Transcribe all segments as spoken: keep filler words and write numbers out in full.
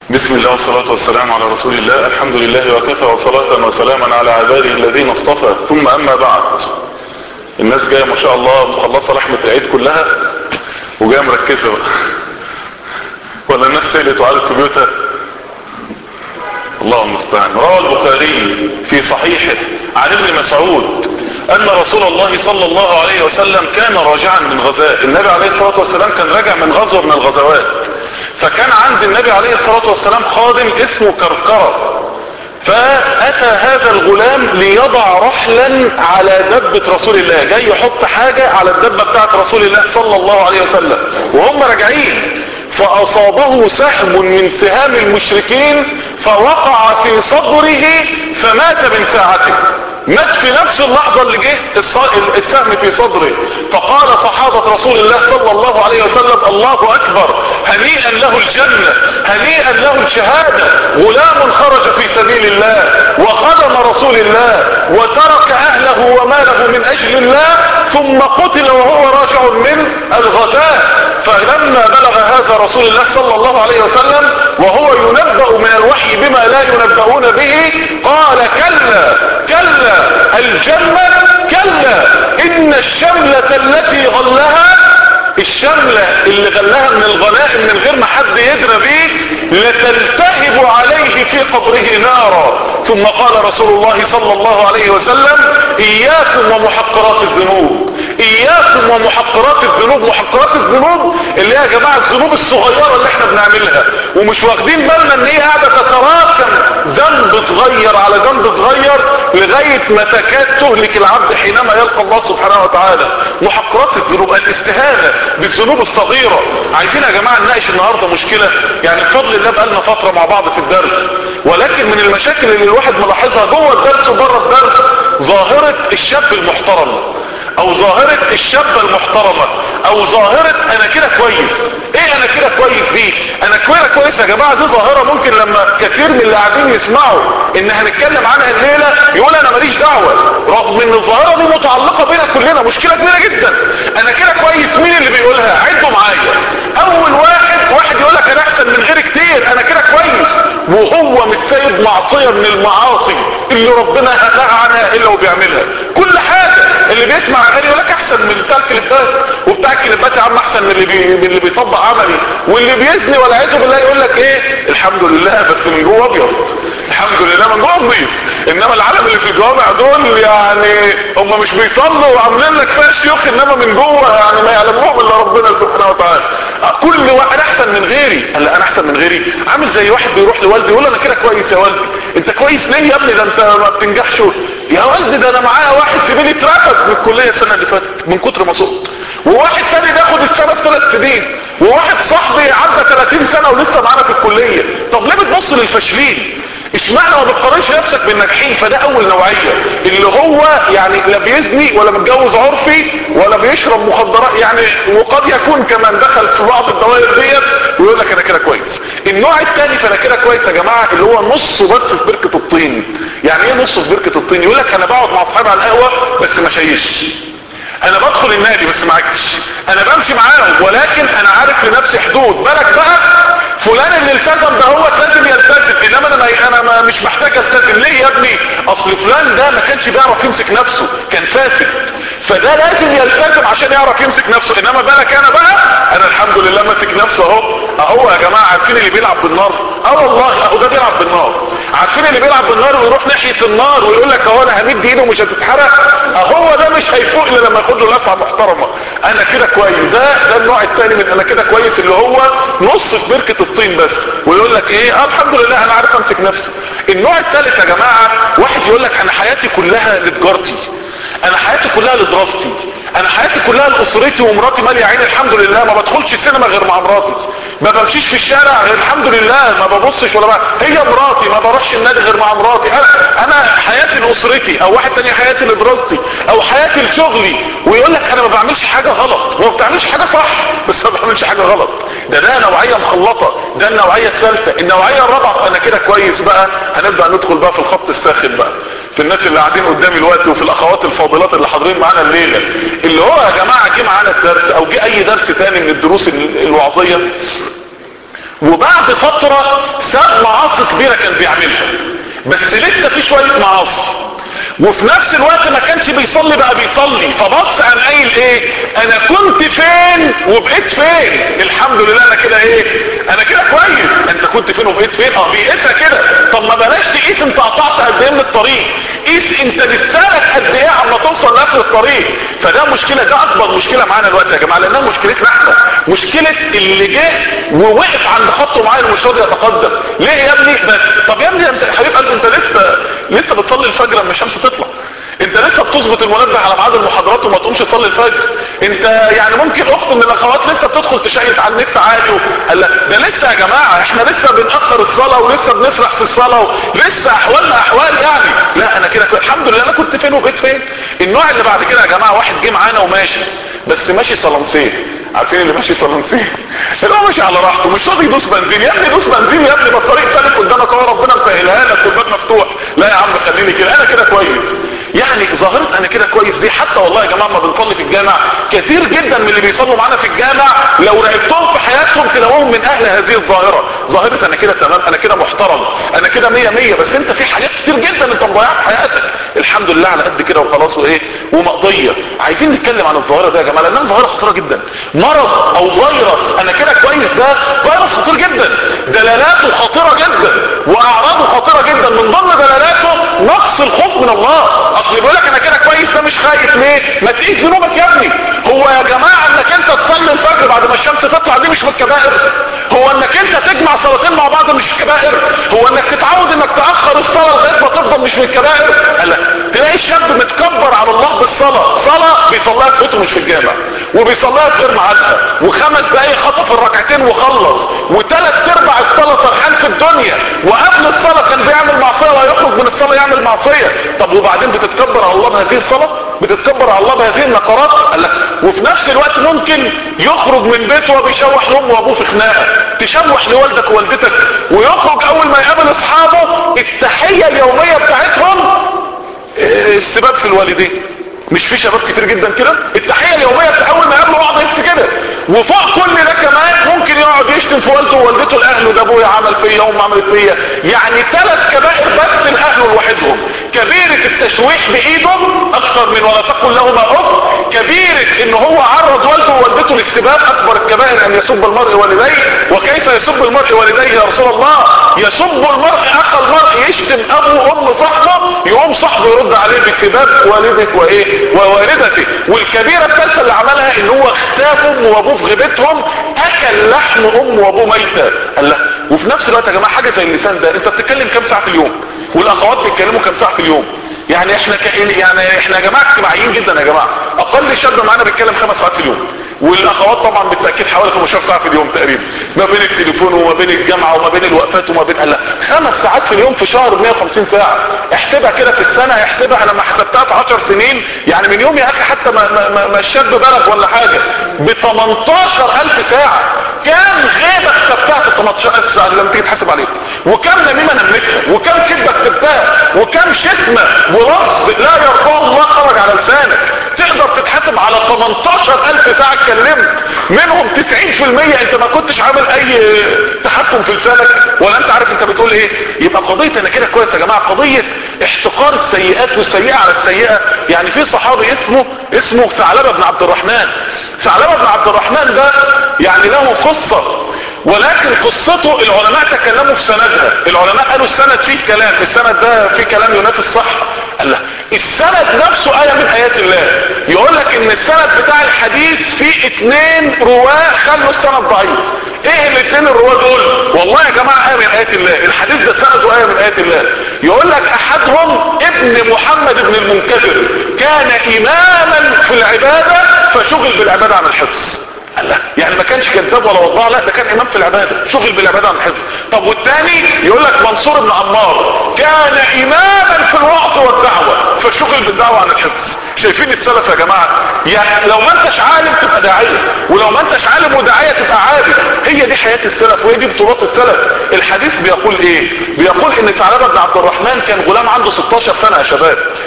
بسم الله والصلاة والسلام على رسول الله. الحمد لله وكفى، وصلاة وسلاما على عباده الذين اصطفى، ثم اما بعد. الناس جاية ما شاء الله مخلصة لحمة العيد كلها وجاية مركزة بقى، ولا الناس تقلت وعادت في بيوتها؟ الله المستعان. روى البخاري في صحيحه عن ابن مسعود ان رسول الله صلى الله عليه وسلم كان راجعا من غزاة. النبي عليه الصلاة والسلام كان راجع من غزوة من الغزوات، فكان عند النبي عليه الصلاة والسلام خادم اسمه كركرة. فاتى هذا الغلام ليضع رحلا على دبة رسول الله، جاي يحط حاجة على الدبة بتاعت رسول الله صلى الله عليه وسلم وهم راجعين، فاصابه سهم من سهام المشركين فوقع في صدره فمات من ساعته. مات في نفس اللحظة اللي جه السهم في صدره. فقال صحابة رسول الله صلى الله عليه وسلم: الله اكبر، هنيئا له الجنة، هنيئا له الشهادة، غلام خرج في سبيل الله وخدم رسول الله وترك اهله وماله من اجل الله، ثم قتل وهو راجع من الغزاة. فلما بلغ هذا رسول الله صلى الله عليه وسلم وهو ينبأ من الوحي بما لا ينبؤون به، قال: كلا كلا، الجنة كلا، ان الشملة التي غلها، الشملة اللي غلها من الغنائم من غير ما حد يدرى بيه، لتلتهب عليه في قبره نارا. ثم قال رسول الله صلى الله عليه وسلم: اياكم ومحقرات الذنوب، اياكم ومحقرات الذنوب. محقرات الذنوب اللي هي يا جماعة الذنوب الصغيرة اللي احنا بنعملها ومش واخدين بالنا ان هي قاعدة تتراكم، ذنب صغير على ذنب صغير لغاية ما تكاد تهلك العبد حينما يلقى الله سبحانه وتعالى. محقرات الذنوب، الاستهانة بالذنوب الصغيرة. عايزين يا جماعة نناقش النهاردة مشكلة، يعني بفضل الله بقالنا فترة مع بعض في الدرس، ولكن من المشاكل اللي الواحد ملاحظها جوه الدرس وبره الدرس، ظاهرة الشاب المحترم او ظاهرة الشابة المحترمة او ظاهرة انا كده كويس. ايه انا كده كويس دي؟ انا كده كويس يا جماعة، دي ظاهرة ممكن لما كثير من اللي قاعدين يسمعوا ان هنتكلم عنها الليلة يقول انا ماليش دعوة، رغم ان الظاهرة دي متعلقة بينا كلنا، مشكلة كبيرة جدا. انا كده كويس، مين اللي بيقولها؟ عدوا معايا. اول واحد واحد يقول لك انا احسن من غيري كتير، انا كده كويس، وهو متسيب معصية من المعاصي اللي ربنا نهى عنها الا وبيعملها. كل حاجة اللي بيسمع اغاني يقول لك احسن من بتاع الكليبات، وبتاع الكليبات يا عم احسن من اللي بي... من اللي بيطبق عملي، واللي بيزني والعياذ بالله يقول لك ايه؟ الحمد لله بس من جوه ابيض، الحمد لله من جوه نظيف. انما العالم اللي في الجوامع دول يعني هم مش بيصلوا وعاملين لك فيها شيوخ، انما من جوه يعني ما يعلمهم الا ربنا سبحانه وتعالى. كل واحد احسن من غيري. قال لا انا احسن من غيري، عامل زي واحد بيروح لوالدي يقول انا كده كويس. يا والدي انت كويس ليه يا ابني؟ ده انت ما بتنجحش. يا والدي ده انا معايا واحد زميلي اترفد من الكليه السنه اللي فاتت من كتر ما سقط، وواحد تاني بياخد السنه في ثلاث سنين، وواحد صاحبي عدى ثلاثين سنه ولسه معانا في الكليه. طب ليه بتبص للفاشلين؟ اشمعنى ما بتقارنش نفسك بالناجحين؟ فده اول نوعيه، اللي هو يعني لا بيزني ولا متجوز عرفي ولا بيشرب مخدرات يعني، وقد يكون كمان دخل في بعض الدوائر ديت ويقول لك انا كده كويس. النوع الثاني فانا كده كويس يا جماعه اللي هو نصه بس في بركه الطين. يعني ايه نصه في بركه الطين؟ يقول لك انا بقعد مع اصحابي على القهوه بس ما شيش، انا بدخل النادي بس ما عكش، انا بمشي معاهم ولكن انا عارف لنفسي حدود. بالك بقى فلان اللي التزم ده هو لازم يلتزم، انما انا انا ما مش محتاج التزم. ليه يا ابني؟ اصل فلان ده ما كانش بيعرف يمسك نفسه، كان فاسد، فده لازم يلتزم عشان يعرف يمسك نفسه. انما بالك انا بقى انا الحمد لله ماسك نفسه اهو. اهو يا جماعه عارفين اللي بيلعب بالنار؟ اه والله اهو ده بيلعب بالنار. عارفين اللي بيلعب بالنار ويروح ناحيه النار ويقول لك اهو انا همد ايده مش هتتحرق؟ اهو ده مش هيفوق الا لما ياخد له لسعه محترمه. انا كده كويس. ده ده النوع الثاني من انا كده كويس، اللي هو نص في بركه الطين بس، ويقول لك ايه؟ اه الحمد لله انا عارف امسك نفسي. النوع الثالث يا جماعه واحد يقول لك انا حياتي كلها لتجارتي، انا حياتي كلها لدراستي، انا حياتي كلها لاسرتي ومراتي ماليه عيني الحمد لله، ما بدخلش السينما غير مع مراتي، ما بمشيش في الشارع غير الحمد لله، ما ببصش ولا بقى. هي مراتي، ما بروحش النادي غير مع مراتي. انا انا حياتي لاسرتي، او واحد تاني حياتي لدراستي او حياتي لشغلي، ويقول لك انا ما بعملش حاجه غلط. هو ما بتعملش حاجه صح بس ما بعملش حاجه غلط. ده ده نوعيه مخلطه. ده النوعيه الثالثه. النوعيه الرابعه انا كده كويس بقى، هنبدا ندخل بقى في الخط الساخن بقى، في الناس اللي قاعدين قدامي الوقت وفي الاخوات الفاضلات اللي حاضرين معانا الليله، اللي هو يا جماعه جه معانا الدرس او جه اي درس تاني من الدروس الوعظيه وبعد فترة ساب معاصي كبيرة كان بيعملها، بس لسه في شوية معاصي، وفي نفس الوقت ما كانش بيصلي بقى بيصلي. فبص قام قايل ايه؟ انا كنت فين وبقيت فين؟ الحمد لله انا كده ايه؟ انا كده كويس. انت كنت فين وبقيت فين؟ اه بيقيسها كده. طب ما بلاش تقيس انت قطعت قد ايه من الطريق، قيس انت لسالك قد ايه عما توصل لاخر الطريق. فده مشكله، ده اكبر مشكله معانا الوقت يا جماعه، لانها مشكلتنا احنا، مشكله اللي جه ووقف عند خط معين ومش راضي يتقدم. ليه يا ابني بس؟ طب يا ابني انت حبيب قلبي انت لسه لسه بتصلي الفجر لما الشمس تطلع، انت لسه بتظبط المنبه على ميعاد المحاضرات وما تقومش تصلي الفجر، انت يعني ممكن اخت من الاخوات لسه بتدخل تشيك على النت عادي و... قال لا ده لسه يا جماعه احنا لسه بنأخر الصلاه ولسه بنسرح في الصلاه ولسه احوالنا احوال يعني. لا انا كده الحمد لله انا كنت فين وبقيت فين. النوع اللي بعد كده يا جماعه واحد جه معانا وماشي بس ماشي صلنسيه، عارفين اللي ماشي صلنسيه؟ اللي هو ماشي على راحته مش راضي يدوس بنزين. يا ابني دوس بنزين يا ابني، ما الطريق سالك قدامك اهو ربنا مسهلها لك والباب مفتوح. لا يا عم خليني كده انا كده كويس. يعني ظاهرة انا كده كويس دي حتى والله يا جماعه ما بنصلي في الجامع كثير جدا من اللي بيصلوا معانا في الجامع لو راقبتهم في حياتهم تلاقوهم من اهل هذه الظاهره. ظاهرة انا كده تمام، انا كده محترم، انا كده مية مية، بس انت في حاجات كتير جدا انت مضيعها في حياتك. الحمد لله على قد كده وخلاص وايه ومقضيه. عايزين نتكلم عن الظاهره دي يا جماعه لانها ظاهره خطيره جدا. مرض او فيروس انا كده كويس ده فيروس خطير جدا، دلالاته خطيره جدا واعراضه خطيره جدا. من ضمن دلالاته نقص الخوف من الله. اصل بيقول لك انا كده كويس ده مش خايف ليه؟ ما تقيس ذنوبك يا ابني. هو يا جماعه انك انت تصلي الفجر بعد ما الشمس تطلع دي مش من الكبائر؟ هو انك انت تجمع صلاتين مع بعض مش كبائر؟ هو انك تتعود انك تاخر الصلاه لغايه ما تفضل مش من الكبائر؟ لا تلاقي الشاب متكبر على الله بالصلاه، صلاه بيصليها في بيته مش في الجامع وبيصليها في غير ميعادها وخمس دقايق خطف الركعتين وخلص وثلاث ارباع الصلاه فرحان في الدنيا، وقبل الصلاه كان بيعمل معصيه وهيخرج من الصلاه يعمل معصيه. طب وبعدين بتتكبر على الله بهذه الصلاه؟ بتتكبر على الله بهذه النقرات؟ قال لك وفي نفس الوقت ممكن يخرج من بيته وبيشوح لامه وابوه في خناقه، تشوح لوالدك ووالدتك ويخرج اول ما يقابل اصحابه التحيه اليوميه بتاعتهم السباب في الوالدين. مش في شباب كتير جدا كده التحيه اليوميه اول ما يقابلوا بعض يفتي كده، وفوق كل ده كمان ممكن يقعد يشتم في والده ووالدته لاهله، ده ابويا عمل فيا وامي عملت فيا. يعني ثلاث كبائر بس لاهله لوحدهم. كبيره التشويح بايده اكثر من ولا تقل لهما اف، كبيره ان هو عرض والده ووالدته للسباب اكبر الكبائر ان يسب المرء والديه. وكيف يسب المرء والديه يا رسول الله؟ يسب المرء اخا المرء، يشتم ابو وام صاحبه يقوم صاحبه يرد عليه بسباب والده وايه ووالدته. والكبيره الثالثه اللي عملها ان هو اختاف امه وابوه في غيبتهم، اكل لحم امه وابوه ميته. قال لا وفي نفس الوقت يا جماعه حاجه زي اللسان ده انت بتتكلم كام ساعه في اليوم؟ والاخوات بيتكلموا كام ساعه في اليوم؟ يعني احنا ك... يعني احنا يا جماعه اجتماعيين جدا يا جماعه. اقل شاب معانا بيتكلم خمس ساعات في اليوم، والاخوات طبعا بالتاكيد حوالي خمستاشر ساعه في اليوم تقريبا، ما بين التليفون وما بين الجامعه وما بين الوقفات وما بين لا خمس ساعات في اليوم في شهر مية وخمسين ساعه. احسبها كده في السنه، احسبها انا لما حسبتها في عشر سنين يعني من يوم يا اخي حتى ما, ما, ما الشاب بلغ ولا حاجه ب تمنتاشر الف ساعه. كام غيبه كتبتها في تمنتاشر الف ساعه لما تيجي تحاسب عليها؟ وكم نميمه نمتها؟ وكم كذبه كتبتها؟ وكم شتمه ولفظ لا يرضاه الله خرج على لسانك؟ تقدر تتحاسب على تمنتاشر الف ساعه اتكلمت، منهم تسعين في المية انت ما كنتش عامل اي تحكم في لسانك ولا انت عارف انت بتقول ايه. يبقى قضيه انا كده كويس يا جماعه قضيه احتقار السيئات والسيئه على السيئه. يعني في صحابي اسمه اسمه ثعلبه بن عبد الرحمن. ثعلبه بن عبد الرحمن ده يعني له قصه، ولكن قصته العلماء تكلموا في سندها. العلماء قالوا السند فيه كلام، السند ده فيه كلام ينافي الصح. قال لا السند نفسه آية من آيات الله. يقول لك ان السند بتاع الحديث فيه اتنين رواه خلوا السند ضعيف. ايه الاتنين الرواه دول؟ والله يا جماعة آية من آيات الله. الحديث ده سنده آية من آيات الله. يقول لك احدهم ابن محمد بن المنكدر كان اماما في العبادة فشغل بالعبادة عن الحفظ. الله يعني ما كانش كذاب ولا وضاع، لا ده كان امام في العباده شغل بالعباده عن الحفظ. طب والتاني يقول لك منصور بن عمار كان اماما في الوعظ والدعوه فشغل بالدعوه عن الحفظ. شايفين السلف يا جماعه؟ يعني لو ما انتش عالم تبقى داعيه، ولو ما انتش عالم وداعيه تبقى عابد. هي دي حياه السلف وهي دي بطولات السلف. الحديث بيقول ايه؟ بيقول ان ثعلبه بن عبد الرحمن كان غلام عنده ستاشر سنه يا شباب،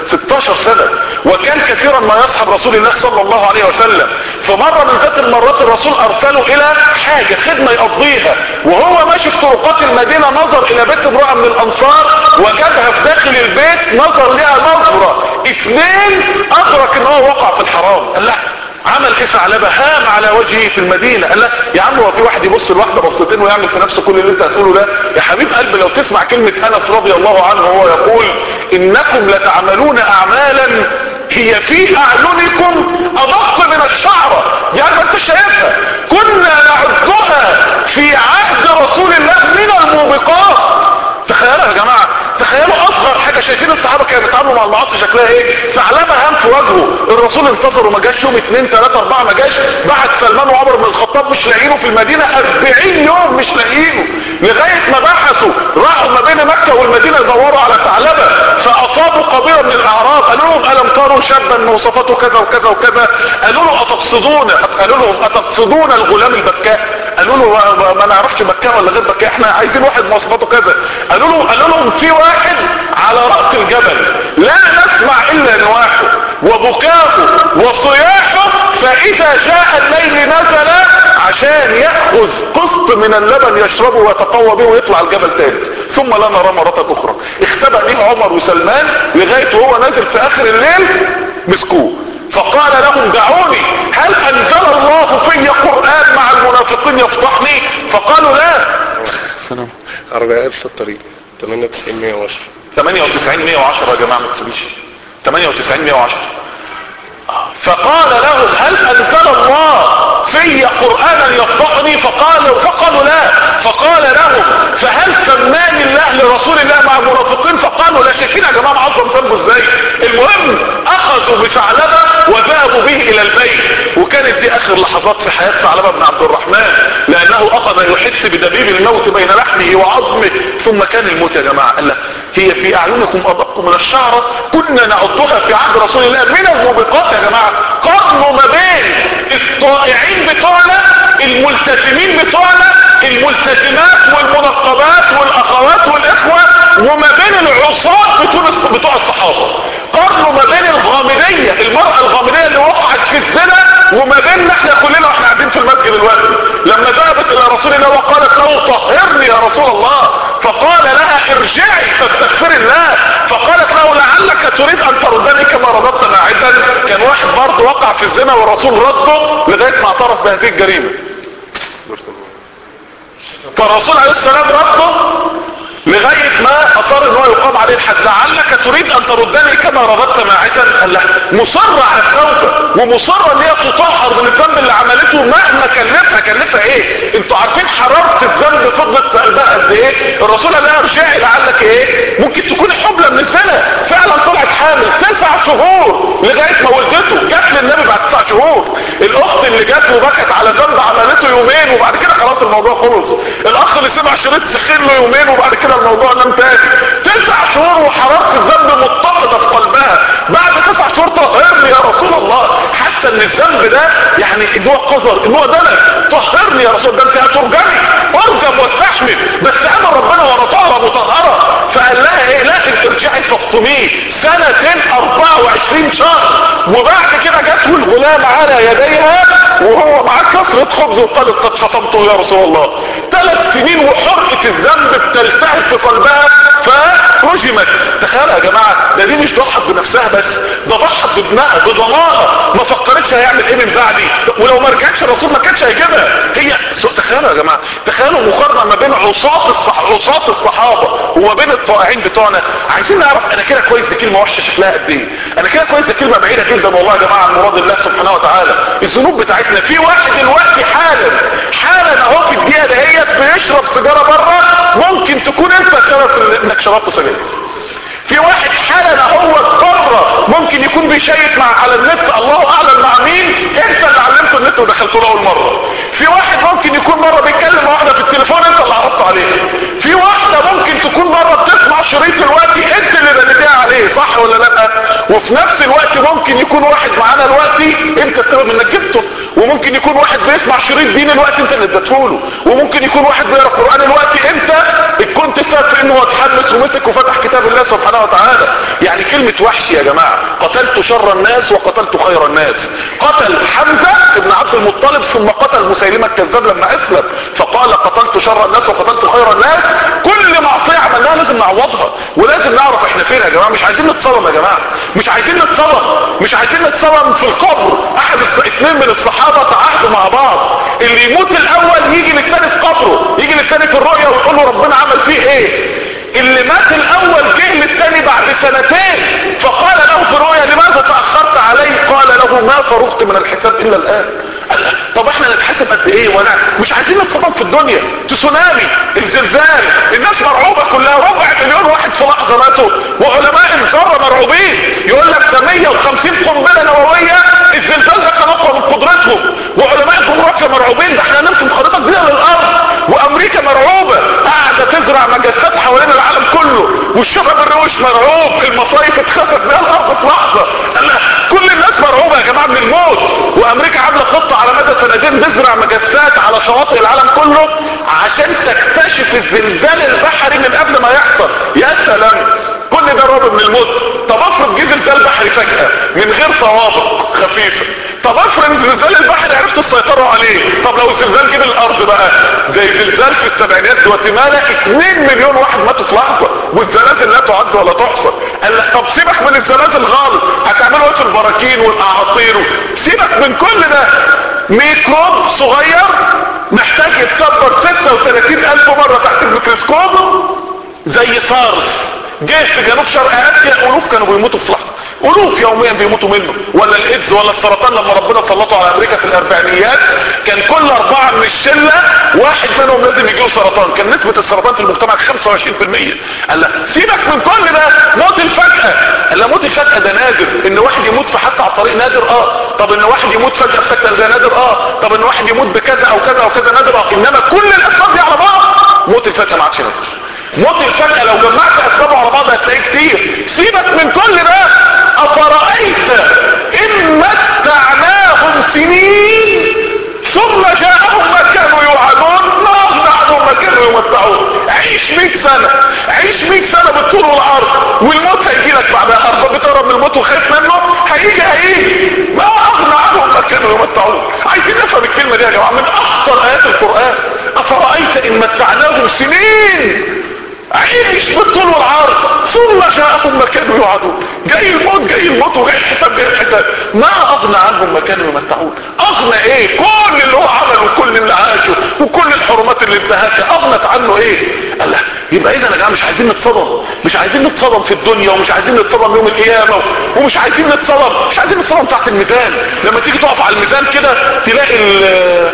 ستاشر سنة، وكان كثيرا ما يصحب رسول الله صلى الله عليه وسلم. فمرة من ذات المرات الرسول ارسله الى حاجة خدمة يقضيها، وهو ماشي في طرقات المدينة نظر الى بيت امرأة من الانصار وجدها في داخل البيت، نظر لها نظرة اثنين ادرك ان هو وقع في الحرام. قال لا، عمل ايه ثعلبة؟ هام على وجهه في المدينة. قال لا يا عم، هو في واحد يبص لواحدة بصتين ويعمل في نفسه كل اللي انت هتقوله ده؟ يا حبيب قلبي، لو تسمع كلمة انس رضي الله عنه وهو يقول انكم لتعملون اعمالا هي في اعينكم ادق من الشعرة، يعني ما انت شايفها، كنا نعدها في عهد رسول الله من الموبقات. تخيلوا يا جماعة، تخيلوا اصغر حاجة. شايفين الصحابة كانوا بيتعاملوا مع المعاصي شكلها ايه؟ ثعلبة هام في وجهه، الرسول انتصر وما جاش يوم اتنين تلاتة اربعة ما جاش، بعد سلمان وعمر بن الخطاب مش لاقيينه في المدينة اربعين يوم مش لاقيينه، لغاية ما بحثوا راحوا ما بين مكة والمدينة يدوروا على ثعلبة، فاصابوا قبيلة من الاعراب قالوا لهم الم تروا شابا مواصفاته كذا وكذا وكذا؟ قالوا له اتقصدون قالوا لهم اتقصدون الغلام البكاء؟ قالوا له ما نعرفش بكاء ولا غير بكاء، احنا عايزين واحد مواصفاته كذا. قالوا له قالوا لهم في واحد على رأس الجبل لا نسمع الا نواحه وبكاه وصياحه، فاذا جاء الليل نزل عشان يأخذ قسط من اللبن يشربه ويتقوى به ويطلع الجبل تاني، ثم لا نرى مرة اخرى. اختبأ ليه عمر وسلمان لغاية وهو نازل في اخر الليل مسكوه، فقال لهم دعوني، هل انزل الله في قرآن مع المنافقين يفضحني؟ فقالوا لا. سلام. أربعة في الطريق تمانية وتسعين مية وعشرة تمانية وتسعين مية وعشرة يا جماعة، ما تسيبيش تمانية وتسعين مية وعشرة. فقال لهم هل انزل الله في قرآنا يفضحني؟ فقالوا فقالوا لا. فقال لهم فهل سماني الله لرسول الله مع المنافقين؟ فقالوا لا. شايفين يا جماعة عظم ذنبه ازاي؟ المهم اخذوا بثعلبة وذهبوا به الى البيت، وكانت دي اخر لحظات في حياة ثعلبة بن عبد الرحمن، لانه اخذ يحس بدبيب الموت بين لحمه وعظمه، ثم كان الموت يا جماعة. قال لا، هي في اعينكم ادق من الشعرة، كنا نعدها في عهد رسول الله من الموبقات. يا جماعة قارنوا ما بين الطائعين بتوعنا الملتزمين بتوعنا الملتزمات والمنقبات والاخوات والاخوة، وما بين العصاة بتوع الصحابة. قارنوا ما بين الغامدية، المرأة الغامدية اللي وقعت في الزنا، وما بيننا احنا كلنا واحنا قاعدين في المسجد دلوقتي. لما ذهبت الى رسول الله وقالت له طهرني يا رسول الله، فقال لها ارجعي فاستغفري الله، فقالت له لعلك تريد ان تردني كما رددت ماعدا. كان واحد برضه وقع في الزنا والرسول رده لغايه ما اعترف بهذه الجريمه، فالرسول عليه السلام رده لغاية ما اصر ان هو يقام عليه الحد. لعلك تريد ان تردني كما رددت ماعزا. قال لها مصرة على التوبة ومصرة ان هي تطهر من الذنب اللي عملته مهما كلفها. كلفها ايه؟ انتوا عارفين حرارة الذنب فضلت في قلبها قد ايه؟ الرسول قال لها ارجعي لعلك ايه؟ ممكن تكون حبلى من الزنا. فعلا طلعت حامل تسع شهور لغاية ما ولدته، جات للنبي بعد تسع شهور. الاخت اللي جات وبكت على ذنب عملته يومين وبعد كده خلاص الموضوع خلص. الاخ اللي سمع شريط سخين له يومين وبعد كده الموضوع نام تاني. تسع شهور وحرارة الذنب متقدة في قلبها. بعد تسع شهور طهرني يا رسول الله. حاسه ان الذنب ده يعني ان هو قذر، ان هو دنس. طهرني يا رسول، ده انت هترجمي، ارجم واستحمل، بس امر ربنا وانا طاهره مطهره. فقال لها ايه؟ لا ارجعي فاقتميه سنتين اربعة وعشرين شهر. وبعد كده جاته الغلام على يديها وهو معاه كسرة خبز وقالت قد فطمته يا رسول الله. ثلاث سنين وحرقة الذنب بتلتهب في قلبها فرجمت. تخيلوا يا جماعة، ده دي مش ضحت بنفسها بس، ده ضحت بابنها بضمانها، ما فكرتش هيعمل ايه من بعدي، ولو ما رجعتش الرسول ما كانش هيجيبها هي. تخيلوا يا جماعة، تخيلوا مقارنة ما بين عصاة الصح... عصاة الصحابة وما بين الطائعين بتوعنا. عايزين نعرف انا كده كويس دي كلمة وحشة شكلها قد ايه، انا كده كويس دي كلمة بعيدة جدا والله يا جماعة عن مراد الله سبحانه وتعالى. الذنوب بتاعتنا في واحد دلوقتي حالا حالا اهو في الدقيقة دهيت بيشرب سيجارة بره، ممكن تكون انت سبب انك شربت سجاير. في واحد حالا هو بره ممكن يكون بيشيك مع على النت، الله اعلم مع مين، انت اللي علمته النت ودخلت له اول مره. في واحد ممكن يكون مره بيتكلم مع واحده في التليفون انت اللي عرضت عليه. في واحده ممكن تكون مره بتسمع شريط دلوقتي انت اللي بنديها عليه، صح ولا لا؟ وفي نفس الوقت ممكن يكون واحد معانا دلوقتي انت السبب انك جبته، وممكن يكون واحد بيسمع شريط دين الوقت انت اللي اديته له، وممكن يكون واحد بيقرا قران الوقت انت كنت السبب في انه هو اتحمس ومسك وفتح كتاب الله سبحانه وتعالى. يعني كلمه وحش يا جماعه، قتلت شر الناس وقتلت خير الناس. قتل حمزه ابن عبد المطلب ثم قتل مسيلمه الكذاب لما اسلم، فقال قتلت شر الناس وقتلت خير الناس. كل معصيه عملناها لازم نعوضها، ولازم نعرف احنا فين يا جماعه. مش عايزين نتصدم يا جماعه، مش عايزين نتصدم، مش عايزين نتصدم في القبر. احد الص... اتنين من الصحابه تعاهدوا مع بعض، اللي يموت الاول يجي للتاني في قبره، يجي للتاني في الرؤيا ويقول له ربنا عمل فيه ايه. اللي مات الاول جه للتاني بعد سنتين فقال له في الرؤيا لماذا تاخرت علي؟ قال له ما فرغت من الحساب الا الان. طب احنا نتحاسب قد ايه؟ وانا مش عايزين نتصدم في الدنيا. تسونامي، الزلزال، الناس مرعوبه كلها، ربع مليون واحد في لحظه ماتوا، وعلماء الذره مرعوبين يقول لك ده مية وخمسين قنبله نوويه الزلزال ده كان اقوى من قدرتهم، وعلماء الجغرافيا مرعوبين ده احنا هنرسم خريطه جديده للارض، وامريكا مرعوبه قاعده تزرع مجسات حوالين العالم كله، والشباب الروش مرعوب المصايف اتخسف بيها الارض في لحظه. كل الناس مرعوبه يا جماعه من الموت، وامريكا عامله خطه على مدى سنتين تزرع مجسات على شواطئ العالم كله عشان تكتشف الزلزال البحري من قبل ما يحصل. يا سلام، كل ده رعب من الموت. طب افرض جه زلزال بحري فجاه من غير سوابق خفيفه، طب افرض الزلزال البحري عرفتوا تسيطروا عليه، طب لو الزلزال جه الارض بقى زي زلزال في السبعينات جواتيمالا اتنين مليون واحد ماتوا في لحظه، والزلازل لا تعد ولا تحصى. قال لك طب سيبك من الزلازل خالص، هتعملوا ايه في البراكين والاعاصير؟ سيبك من كل ده، ميكروب صغير محتاج يتكبر ستة وتلاتين الف مره تحت الميكروسكوب زي سارس جه في جنوب شرق اسيا، الوف كانوا بيموتوا في لحظه، الوف يوميا بيموتوا منه. ولا الايدز ولا السرطان لما ربنا سلطه على امريكا في الاربعينيات كان كل اربعه من الشله واحد منهم لازم يجيله سرطان، كان نسبه السرطان في المجتمع خمسة وعشرين في المية. قال لا سيبك من كل ده، موت الفجأة. قال لا موت الفجأة ده نادر، ان واحد يموت في حادثه على الطريق نادر اه، طب ان واحد يموت فجأة بسكتة ده نادر اه، طب ان واحد يموت بكذا او كذا او كذا نادر اه، انما كل الاسباب دي على بعض موت الفجأة ما عادش نادر. موت الفجأة لو جمعت اسبابه على بعض هتلاقيه كتير. سيبك من كل ده، افرأيت ان متعناهم سنين ثم جاءهم ما كانوا يوعدون ما اغنى عنهم ما كانوا يمتعون. عيش مئة سنة، عيش مئة سنة بالطول والعرض والموت هيجي لك بعدها. ارض بتهرب من الموت وخايف منه، هيجي هيجي ما اغنى عنهم ما كانوا يمتعون. عايزين نفهم الكلمة دي يا جماعة من اخطر ايات القرآن. افرأيت ان متعناهم سنين، عيش بالطول والعرض ثم جاءهم ما كانوا يوعدون. جاي الموت جاي الموت وجاي الحساب جاي الحساب، ما اغنى عنهم ما كانوا يمتعون. اغنى ايه؟ كل اللي هو عمله وكل اللي عاشه وكل الحرمات اللي انتهكها اغنت عنه ايه؟ قال لا يبقى اذا يا جماعه مش عايزين نتصدم، مش عايزين نتصدم في الدنيا، ومش عايزين نتصدم يوم القيامه، ومش عايزين نتصدم مش عايزين نتصدم تحت الميزان. لما تيجي تقف على الميزان كده تلاقي ال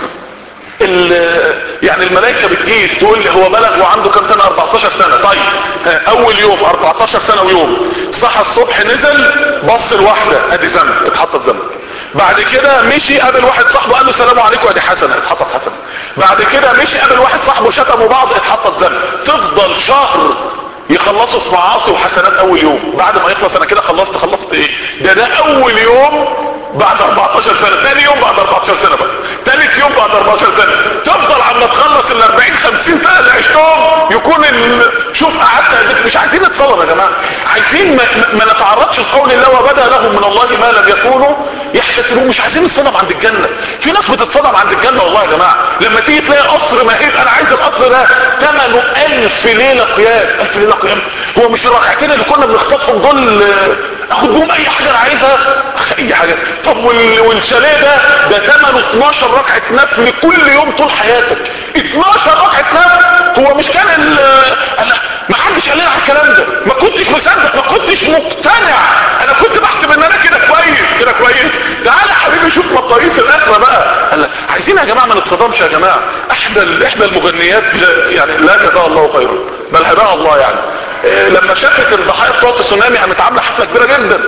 ال يعني الملائكه بتقيس تقول لي هو بلغ وعنده كام سنه؟ اربعتاشر سنه. طيب اول يوم اربعتاشر سنه ويوم، صحى الصبح نزل بص لواحده ادي ذنب اتحطت ذنب، بعد كده مشي قابل واحد صاحبه قال له سلام عليكم ادي حسنه اتحطت حسنه، بعد كده مشي قابل واحد صاحبه شتموا بعض اتحطت ذنب. تفضل شهر يخلصوا في معاصي وحسنات اول يوم، بعد ما يخلص انا كده خلصت خلصت ايه؟ ده ده اول يوم بعد اربعتاشر سنه، ثاني يوم بعد اربعتاشر سنه بقى، ثالث يوم بعد اربعتاشر سنه، تفضل عم تخلص ال اربعين خمسين سنه اللي عشتهم يكون ال... شوف قعدت. مش عايزين نتصدم يا جماعه، عايزين ما, ما نتعرضش لقول الله وبدا لهم من الله ما لم يكونوا يحتسبون. مش عايزين نتصدم عند الجنه. في ناس بتتصدم عند الجنه والله يا جماعه، لما تيجي تلاقي قصر مهيب انا عايز القصر ده ثمنه الف ليله قيام. الف ليله قيام هو مش الركعتين اللي كنا بنخطفهم دول اخد بهم اي حاجه انا عايزها اي حاجه؟ طب والشاليه ده ده ثمنه اتناشر ركعه نفل كل يوم طول حياتك. اتناشر ركعه نفل. هو مش كان انا ما حدش قال لي على الكلام ده، ما كنتش مصدق، ما كنتش مقتنع، انا كنت بحسب ان انا كده كويس كده كويس. تعالى يا حبيبي شوف مقاييس الاخره بقى. قال عايزين يا جماعه ما نتصدمش يا جماعه. احدى احدى المغنيات يعني لا جزاها الله خيرا بل هداها الله يعني، إيه لما شافت الضحايا بتوع التسونامي قامت عامله حفله كبيره جدا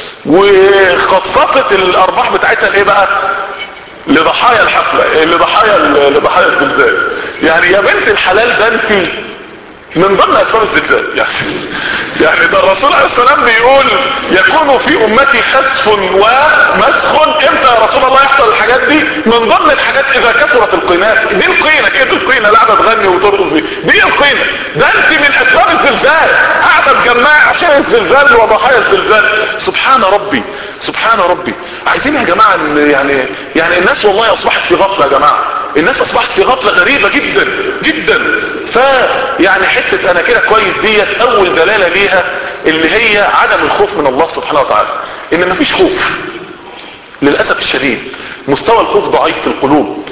وخصصت الارباح بتاعتها لايه بقى؟ لضحايا الحفله، لضحايا لضحايا الزلزال. يعني يا بنت الحلال ده انت من ضمن اسباب الزلزال يعني يعني ده الرسول عليه السلام بيقول يكون في امتي خسف ومسخ. امتى يا رسول الله يحصل الحاجات دي؟ من ضمن الحاجات اذا كثرت القينات. دي القينه كده، القينه قاعده تغني وترقص، دي دي القينه. ده انت من اسباب الزلزال، قاعده تجمعي عشان الزلزال وضحايا الزلزال. سبحان ربي سبحان ربي. عايزين يا جماعه يعني يعني الناس والله اصبحت في غفله يا جماعه، الناس اصبحت في غفله غريبه جدا جدا. فيعني حته انا كده كويس ديت اول دلاله ليها اللي هي عدم الخوف من الله سبحانه وتعالى، ان مفيش خوف. للاسف الشديد مستوى الخوف ضعيف في القلوب.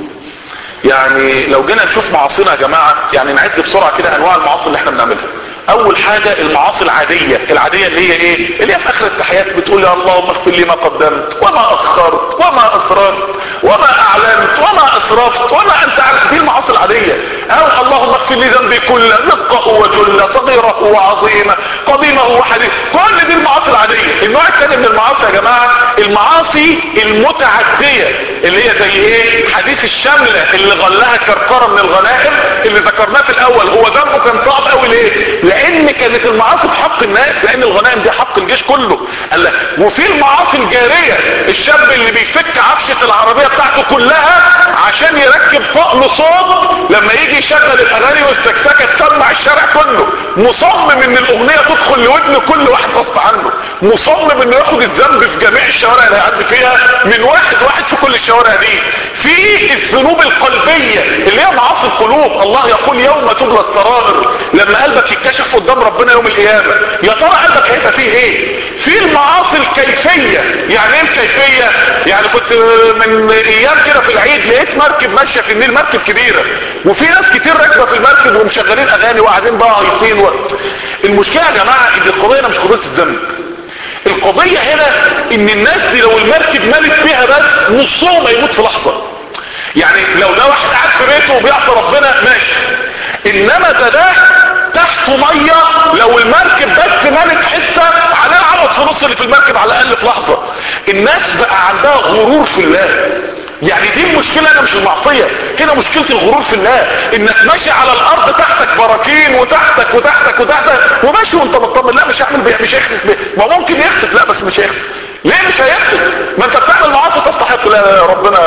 يعني لو جينا نشوف معاصينا يا جماعه، يعني نعد بسرعه كده انواع المعاصي اللي احنا بنعملها. اول حاجه المعاصي العاديه، العاديه اللي هي ايه؟ اللي هي في اخر التحيات بتقول يا اللهم اغفر لي ما قدمت وما اخرت وما اسررت وما اعلنت وما اسرفت وما انت عارف. دي المعاصي العاديه. او اللهم اغفر لي ذنبي كله، دقه وجله، صغيره وعظيمه، قديمه وحديثه. كل دي المعاصي العاديه. النوع الثاني من المعاصي يا جماعه المعاصي المتعديه، اللي هي زي ايه؟ حديث الشمله اللي غلها كركره من الغنائم اللي ذكرناه في الاول. هو ذنبه كان صعب قوي ليه؟ لان كانت المعاصي في حق الناس، لان الغنائم دي حق الجيش كله. قال لك وفي المعاصي الجاريه، الشاب اللي بيفك عفشه العربيه بتاعته كلها عشان يركب طقم صوت لما يجي يشغل الاغاني والسكسكه تسمع الشارع كله، مصمم ان الاغنيه تدخل لودن كل واحد غصب عنه، مصمم انه ياخد الذنب في جميع الشوارع اللي هيعدي فيها من واحد واحد في كل الشوارع دي. في الذنوب القلبيه اللي هي معاصي القلوب. الله يقول يوم تبلى السرائر، لما قلبك يتكشف قدام ربنا يوم القيامه يا ترى قلبك هيبقى فيه ايه؟ في المعاصي الكيفيه. يعني ايه الكيفيه؟ يعني كنت من ايام كده في العيد لقيت مركب ماشيه في النيل، مركب كبيره، وفي ناس كتير راكبه في المركب ومشغلين اغاني وقاعدين بقى هايصين و... المشكله يا جماعه ان القضيه هنا مش قضيه الذنب. القضيه هنا ان الناس دي لو المركب مالت فيها بس نصهم هيموت في لحظه. يعني لو ده واحد قاعد في بيته وبيعصي ربنا ماشي، انما ده ده تحته ميه، لو المركب بس مالت حته عليها عوض في نص اللي في المركب على الاقل في لحظه. الناس بقى عندها غرور في الله. يعني دي المشكله، انا مش المعصيه هنا، مشكله الغرور في الله. انك ماشي على الارض تحتك براكين وتحتك وتحتك وتحتك وماشي وانت مطمن لا مش هعمل بيه مش هيخسف بيه. ما ممكن يخسف، لا بس مش هيخسف. ليه مش هيخسف؟ ما انت بتعمل معاصي تستحق. لا لا ربنا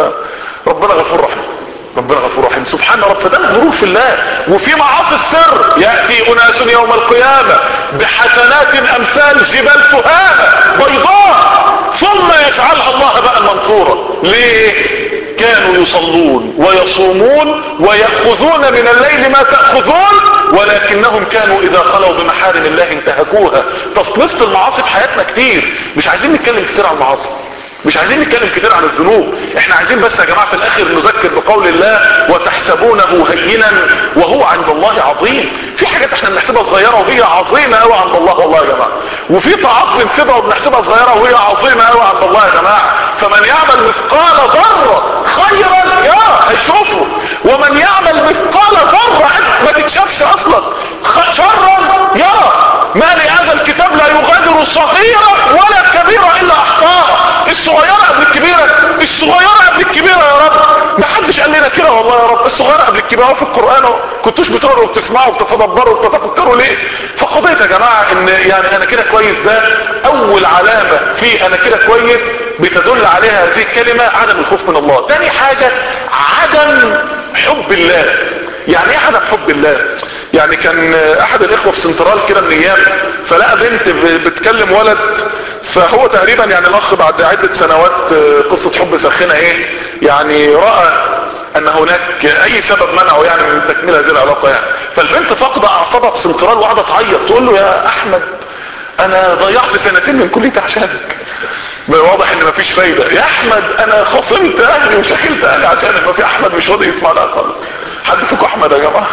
ربنا غفور رحيم، ربنا غفور رحيم سبحان رب. فده الغرور في الله. وفي معاصي السر، ياتي اناس يوم القيامه بحسنات امثال جبال تهامه بيضاء ثم يجعلها الله بقى المنصوره. ليه؟ كانوا يصلون ويصومون ويأخذون من الليل ما تأخذون ولكنهم كانوا اذا خلوا بمحارم الله انتهكوها. تصنيفة المعاصي في حياتنا كتير، مش عايزين نتكلم كتير عن المعاصي، مش عايزين نتكلم كتير عن الذنوب. احنا عايزين بس يا جماعة في الاخر نذكر بقول الله وتحسبونه هينا وهو عند الله عظيم. في حاجات احنا بنحسبها صغيرة وهي عظيمة قوي عند الله والله يا جماعة، وفي طاعات بنسيبها وبنحسبها صغيرة وهي عظيمة قوي عند الله يا جماعة. فمن يعمل مثقال ذرة خيرا يرى هيشوفه، ومن يعمل مثقال ذرة ما تتشافش اصلا شرا يرى. ما لهذا الكتاب لا يغادر صغيرة ولا كبيرة الا احصاها. الصغيرة قبل الكبيرة، الصغيرة قبل الكبيرة يا رب. ما حدش قال لنا كده والله يا رب. الصغيرة قبل الكبيرة في القرآن، كنتوش بتقروا وبتسمعوا وبتتدبروا وبتتفكروا ليه؟ فقضية يا جماعة ان يعني انا كده كويس ده اول علامة في انا كده كويس بتدل عليها هذه الكلمة عدم الخوف من الله. تاني حاجة عدم حب الله. يعني ايه عدم حب الله؟ يعني كان احد الاخوة في سنترال كده من ايام فلقى بنت بتكلم ولد، فهو تقريبا يعني الاخ بعد عدة سنوات قصة حب سخنة ايه يعني رأى ان هناك اي سبب منعه يعني من تكميل هذه العلاقة يعني. فالبنت فاقدة اعصابها في سنترال وقعدت تعيط تقول له يا احمد انا ضيعت سنتين من كليتي عشانك. واضح ان مفيش فايدة. يا احمد انا خصمت اهلي وشكلت اهلي عشانك. ما في احمد مش راضي يسمع ده خالص. حد فيكم احمد يا جماعة؟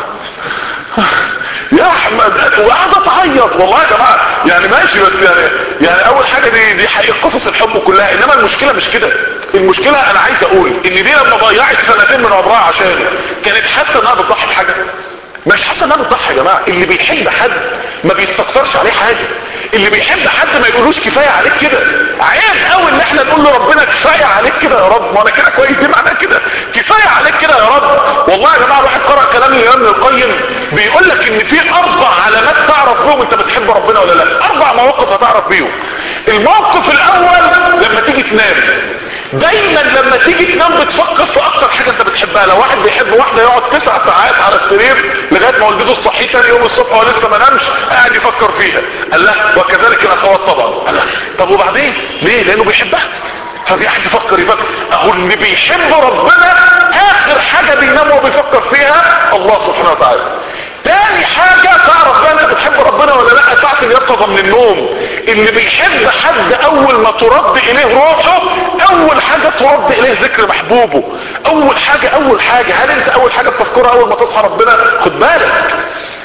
يا احمد وقعدت تعيط والله يا جماعة. يعني ماشي بس يعني يعني اول حاجة دي دي حقيقة قصص الحب كلها. انما المشكلة مش كده. المشكلة انا عايز اقول ان دي لما ضيعت سنتين من عمرها عشانه كانت حاسة انها بتضحي بحاجة؟ مش حاسة انها بتضحي يا جماعة. اللي بيحب حد ما بيستكترش عليه حاجة. اللي بيحب حد ما يقولوش كفاية عليك كده. عيب قوي ان احنا نقول له ربنا كفاية عليك كده يا رب. ما انا كده كويس، دي معناها كده كفاية عليك كده يا رب. والله يا جماعة الواحد قرأ كلام الامام ابن القيم بيقول لك ان في اربع علامات تعرف بيهم انت بتحب ربنا ولا لا. اربع مواقف هتعرف بيهم. الموقف الاول لما تيجي تنام، دايما لما تيجي تنام بتفكر في اكتر حاجة انت بتحبها. لو واحد بيحب واحدة يقعد تسع ساعات على السرير لغاية ما والدته تصحيه تاني يوم الصبح وهو لسه ما نامش قاعد يفكر فيها. قال لا وكذلك الاخوات طبعا. قال لا طب وبعدين ليه؟ لانه بيحبها فبيقعد يفكر يفكر. اهو اللي بيحب ربنا اخر حاجة بينام وبيفكر فيها الله سبحانه وتعالى. تاني حاجة تعرف بقى انت بتحب ربنا ولا لا ساعة اليقظة من النوم. اللي بيحب حد اول ما ترد اليه روحه اول حاجة ترد اليه ذكر محبوبه. اول حاجة اول حاجة هل انت اول حاجة بتذكرها اول ما تصحى ربنا؟ خد بالك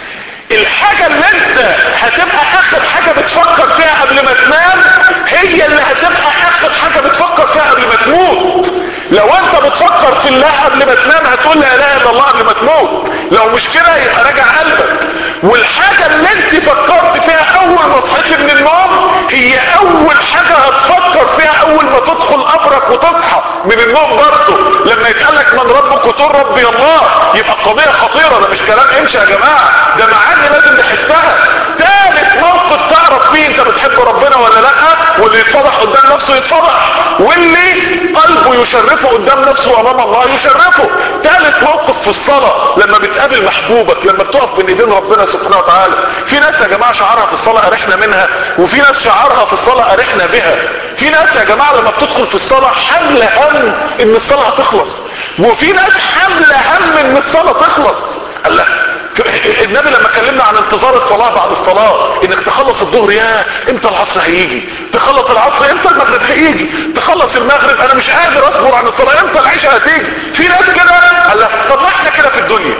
الحاجة اللي انت هتبقى اخر حاجة بتفكر فيها قبل ما تنام هي اللي هتبقى اخر حاجة بتفكر فيها قبل ما تموت. لو انت بتفكر في الله قبل ما تنام هتقول لا اله الا الله قبل ما تموت. لو مش كده يبقى راجع قلبك. والحاجة اللي انت فكرت فيها اول ما صحيت من النوم هي اول حاجة هتفكر فيها اول ما تدخل قبرك وتصحى من النوم برضه. لما يتقالك من ربك وتقول ربي الله يبقى قضية خطيرة. ده مش كلام امشي يا جماعة، ده معاني لازم نحسها. ثالث موقف تعرف فيه انت بتحب ربنا ولا لا، واللي يتفضح قدام نفسه يتفضح واللي قلبه يشرفه قدام نفسه امام الله يشرفه. ثالث موقف في الصلاة لما بتقابل محبوبك لما بتقف بين ايدين ربنا سبحانه وتعالى. في ناس يا جماعة شعارها في الصلاة ارحنا منها، وفي ناس شعارها في الصلاة ارحنا بها. في ناس يا جماعة لما بتدخل في الصلاة حمل هم ان الصلاة هتخلص، وفي ناس حمل هم ان الصلاة تخلص. الله النبي لما كلمنا عن انتظار الصلاة بعد الصلاة انك تخلص الظهر يا امتى العصر هيجي، تخلص العصر امتى المغرب هيجي، تخلص المغرب انا مش قادر اصبر عن الصلاة امتى العشاء هتيجي. في ناس كده. الله طب ما احنا كده في الدنيا،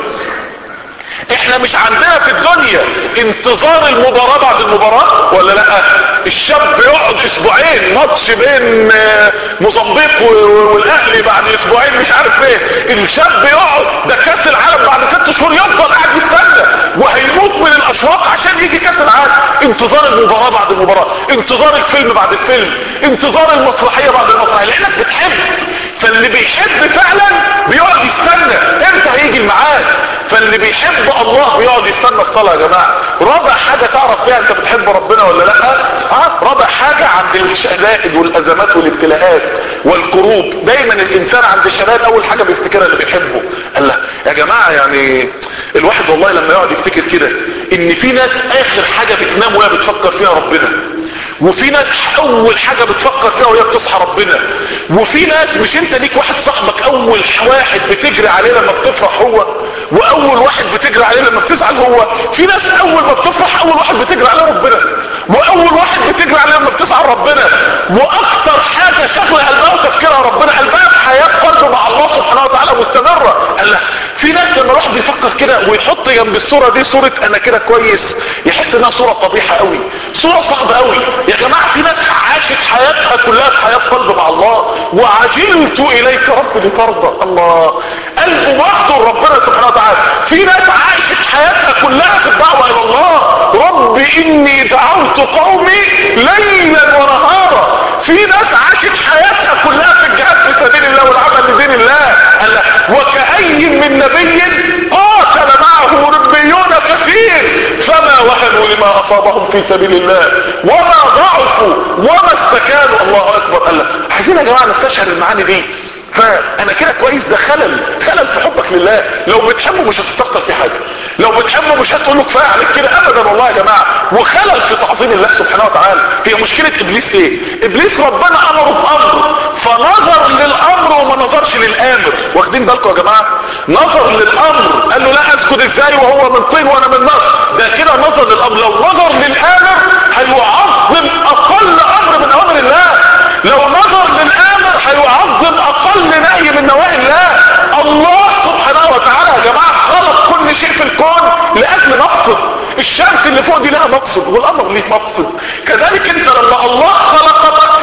احنا مش عندنا في الدنيا انتظار المباراة بعد المباراة ولا لا؟ الشاب يقعد اسبوعين ماتش بين موزمبيق والاهلي بعد اسبوعين مش عارف ايه. الشاب يقعد ده كاس العالم بعد ست شهور يفضل قاعد يستنى وهيموت من الاشواق عشان يجي كاس العالم. انتظار المباراة بعد المباراة، انتظار الفيلم بعد الفيلم، انتظار المسرحية بعد المسرحية لانك بتحب. فاللي بيحب فعلا بيقعد يستنى امتى هيجي الميعاد. فاللي بيحب الله بيقعد يستنى الصلاة يا جماعة. رابع حاجة تعرف فيها انت بتحب ربنا ولا لا. اه رابع حاجة عند الشدائد والازمات والابتلاءات والكروب دايما الانسان عند الشدائد اول حاجة بيفتكرها اللي بيحبه. الله يا جماعة يعني الواحد والله لما يقعد يفتكر كده ان في ناس اخر حاجة بتنام وهي بتفكر فيها ربنا، وفي ناس اول حاجة بتفكر فيها وهي بتصحى ربنا، وفي ناس مش انت ليك واحد صاحبك اول واحد بتجري عليه لما بتفرح هو، واول واحد بتجري عليه لما بتزعل هو. في ناس اول ما بتفرح اول واحد بتجري عليه ربنا، واول واحد بتجري عليه لما بتزعل ربنا، واكتر حاجة شغلة قلبها وتفكيرها ربنا. قلبها في حياة قلبه مع الله سبحانه وتعالى مستمرة. قال في ناس لما الواحد بيفكر كده ويحط جنب الصورة دي صورة انا كده كويس يحس انها صورة قبيحة قوي، صورة صعبة قوي. يا جماعة في ناس عاشت حياتها كلها في حياة قلب مع الله. وعجلت اليك رب لترضى. الله قلبه محضر ربنا سبحانه وتعالى. في ناس عاشت حياتها كلها في الدعوة الى الله. رب اني دعوت قومي ليلا ونهارا. في ناس عاشت حياتها كلها في الجهاد في سبيل الله والعمل لدين الله. الله وكأي من نبي قاتل معه ربيون كثير فما وهنوا لما اصابهم في سبيل الله وما ضعفوا وما استكانوا. الله اكبر. الله عايزين يا جماعة نستشعر المعاني دي. فانا كده كويس ده خلل خلل في حبك لله. لو بتحبه مش هتستكتر في حاجة، لو بتحبه مش هتقول له كفايه عليك كده ابدا والله يا جماعه. وخلل في تعظيم الله سبحانه وتعالى. هي مشكله ابليس ايه؟ ابليس ربنا امره بامر فنظر للامر وما نظرش للامر. واخدين بالكم يا جماعه؟ نظر للامر قال له لا اسجد ازاي وهو من طين وانا من نار. ده كده نظر للامر. لو نظر للامر هيعظم اقل امر من اوامر الله. لو نظر للامر هيعظم اقل نهي من نواهي الله. الله سبحانه وتعالى يا جماعه خلق كل شيء في الكون لاجل مقصد. الشمس اللي فوق دي لها مقصد والقمر ليه مقصد. كذلك انت لما الله خلقك خلقك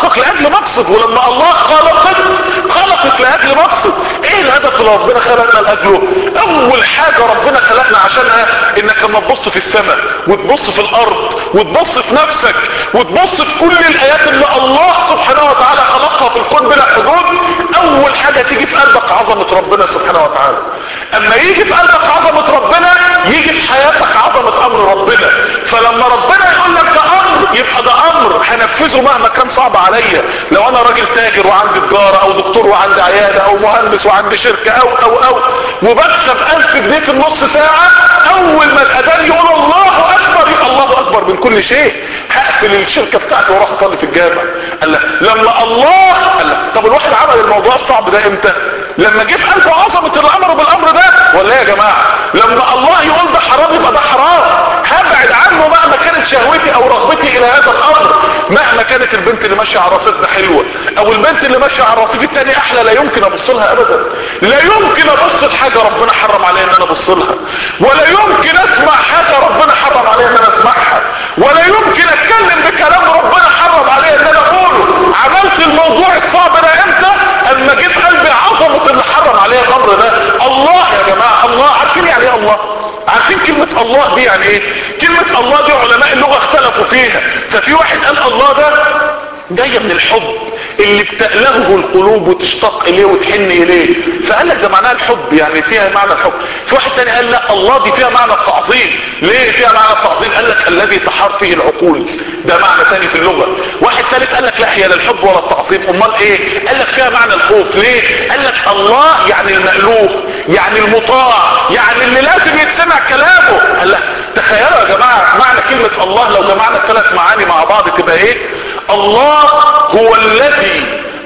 خلقك لاجل مقصد، ولما الله خلقك خلقك لاجل مقصد. ايه الهدف اللي ربنا خلقنا لاجله؟ اول حاجة ربنا خلقنا عشانها انك لما تبص في السماء وتبص في الارض وتبص في نفسك وتبص في كل الايات اللي الله سبحانه وتعالى خلقها في الكون بلا حدود، اول حاجة تيجي في قلبك عظمة ربنا سبحانه وتعالى. اما يجي في قلبك عظمة ربنا يجي في حياتك عظمة امر ربنا. فلما ربنا يقول لك ده امر يبقى ده امر هنفذه مهما كان صعب عليا. لو انا راجل تاجر وعندي تجارة او دكتور وعندي عيادة او مهندس وعندي شركة او او او وبكسب الف جنيه في النص ساعة، اول ما الاذان يقول الله اكبر يبقى الله اكبر من كل شيء، هقفل الشركة بتاعتي واروح اصلي في الجامع. قال لك لما الله قال لك طب الواحد عمل الموضوع الصعب ده امتى؟ لما جه في قلبه عظمة الامر بالامر ده، ولا ايه يا جماعة؟ لما الله يقول ده حرام يبقى ده حرام، هبعد عنه مهما كانت شهوتي او رغبتي الى هذا الامر. مهما كانت البنت اللي ماشيه على الرصيف ده حلوه او البنت اللي ماشيه على الرصيف التاني احلى، لا يمكن ابص لها ابدا. لا يمكن ابص لحاجه ربنا حرم عليا ان انا ابص لها، ولا يمكن اسمع حاجه ربنا حرم عليا ان انا اسمعها، ولا يمكن اتكلم بكلام ربنا حرم عليا ان انا اقوله. عملت الموضوع الصعب ده امتى؟ اما جه في قلبي عظمه اللي حرم عليا الامر ده. الله يا جماعه، الله عارفين يعني ايه الله؟ عارفين كلمة الله دي يعني ايه؟ كلمة الله دي علماء اللغة اختلفوا فيها. ففي واحد قال الله ده جاية من الحب اللي بتألهه القلوب وتشتاق اليه وتحن اليه، فقال لك ده معناها الحب، يعني فيها معنى الحب. في واحد تاني قال لا الله دي فيها معنى التعظيم. ليه فيها معنى التعظيم؟ قال لك الذي تحار فيه العقول، ده معنى تاني في اللغة. واحد ثالث قال لك لا هي لا الحب ولا التعظيم، امال ايه؟ قال لك فيها معنى الخوف. ليه؟ قال لك الله يعني المألوه، يعني المطاع، يعني اللي لازم يتسمع كلامه. قال لك تخيلوا يا جماعة معنى كلمة الله لو جمعنا الثلاث معاني مع بعض تبقى ايه؟ الله هو الذي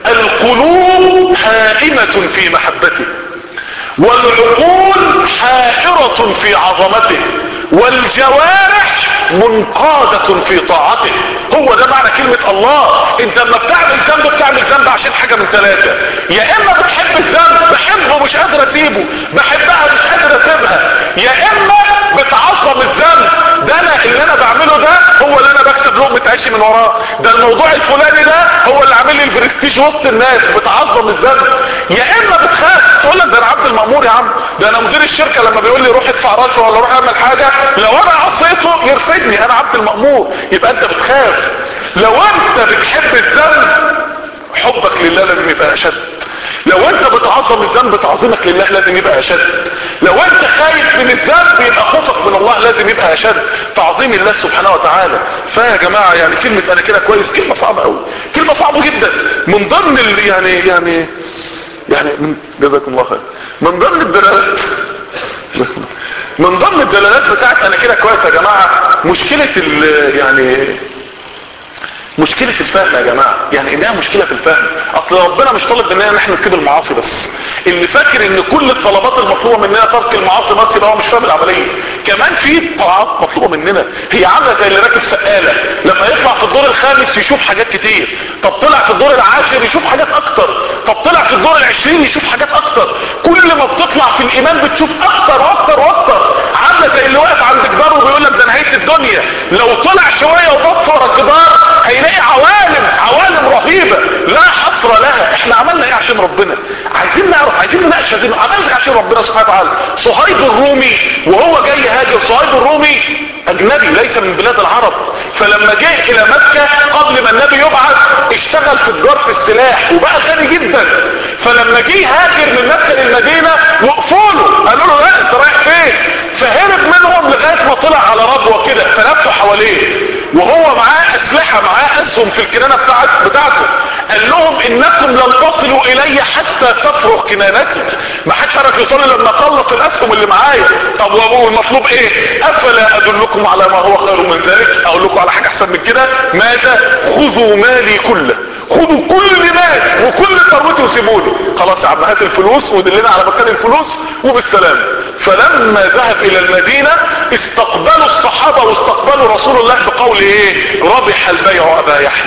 القلوب هائمة في محبته، والعقول حائرة في عظمته، والجوارح منقادة في طاعته. هو ده معنى كلمة الله. انت لما بتعمل ذنب بتعمل ذنب عشان حاجة من ثلاثة: يا اما بتحب الذنب بحبه مش قادر اسيبه، بحبها مش قادر اسيبها، يا اما بتعظم الذنب، ده انا اللي انا بعمله ده هو اللي انا بكسب لقمة عيشي من وراه، ده الموضوع الفلاني ده هو اللي عامل لي البرستيج وسط الناس، بتعظم الذنب. يا اما بتخاف تقول لك ده انا عبد المأمور يا عم، ده انا مدير الشركة لما بيقول لي روح ادفع رشوة ولا روح اعمل حاجة لو انا عصيته يرفدني، انا عبد المأمور، يبقى انت بتخاف. لو انت بتحب الذنب حبك لله لازم يبقى اشد، لو انت بتعظم الذنب تعظيمك لله لازم يبقى اشد، لو انت خايف من الذنب يبقى خوفك من الله لازم يبقى اشد، تعظيم الله سبحانه وتعالى. فيا جماعة يعني كلمة انا كده كويس كلمة صعبة قوي، كلمة صعبة جدا. من ضمن ال يعني يعني يعني من جزاكم الله خير، من ضمن الدلالات من ضمن الدلالات بتاعت انا كده كويس يا جماعة مشكلة ال يعني مشكلة الفهم يا جماعة، يعني انها مشكلة في الفهم. اصل ربنا مش طالب مننا ان احنا نسيب المعاصي بس، اللي فاكر ان كل الطلبات المطلوبة مننا ترك المعاصي بس يبقى هو مش فاهم العملية. كمان في طاعات مطلوبة مننا، هي عاملة زي اللي راكب سقالة لما يطلع في الدور الخامس يشوف حاجات كتير، طب طلع في الدور العاشر يشوف حاجات اكتر، طب طلع في الدور العشرين يشوف حاجات اكتر، كل ما بتطلع في الايمان بتشوف اكتر واكتر واكتر. عاملة زي اللي واقف عند جدار وبيقول لك ده نهاية الدنيا، لو طلع شوية وبص ورا الجدار هيلاقي عوالم عوالم رهيبة لا حصر لها. احنا عملنا ايه عشان ربنا؟ عايزين نعرف، عايزين نناقش هذه عملنا ايه عشان ربنا سبحانه وتعالى. صهيب الرومي وهو جاي هاجر، صهيب الرومي اجنبي ليس من بلاد العرب، فلما جه الى مكة قبل ما النبي يبعث اشتغل في تجارة السلاح وبقى غني جدا. فلما جه هاجر من مكة للمدينة وقفوا له قالوا له لا انت رايح فين؟ فهرب منهم لغاية ما طلع على ربوة كده فلفوا حواليه وهو معاه اسلحة، معاه اسهم في الكنانة بتاعت بتاعته، قال لهم انكم لن تصلوا الي حتى تفرغ كنانتي، ما حدش عارف يوصل لما اطلق الاسهم اللي معايا. طب وابوه المطلوب ايه؟ افلا ادلكم على ما هو خير من ذلك؟ اقول لكم على حاجة احسن من كده؟ ماذا؟ خذوا مالي كله، خذوا كل مالي وكل ثروتي وسيبوني. خلاص يا عم هات الفلوس ودلنا على مكان الفلوس وبالسلام. فلما ذهب الى المدينة استقبلوا الصحابة واستقبلوا رسول الله بقول ايه؟ ربح البيع ابا يحيى،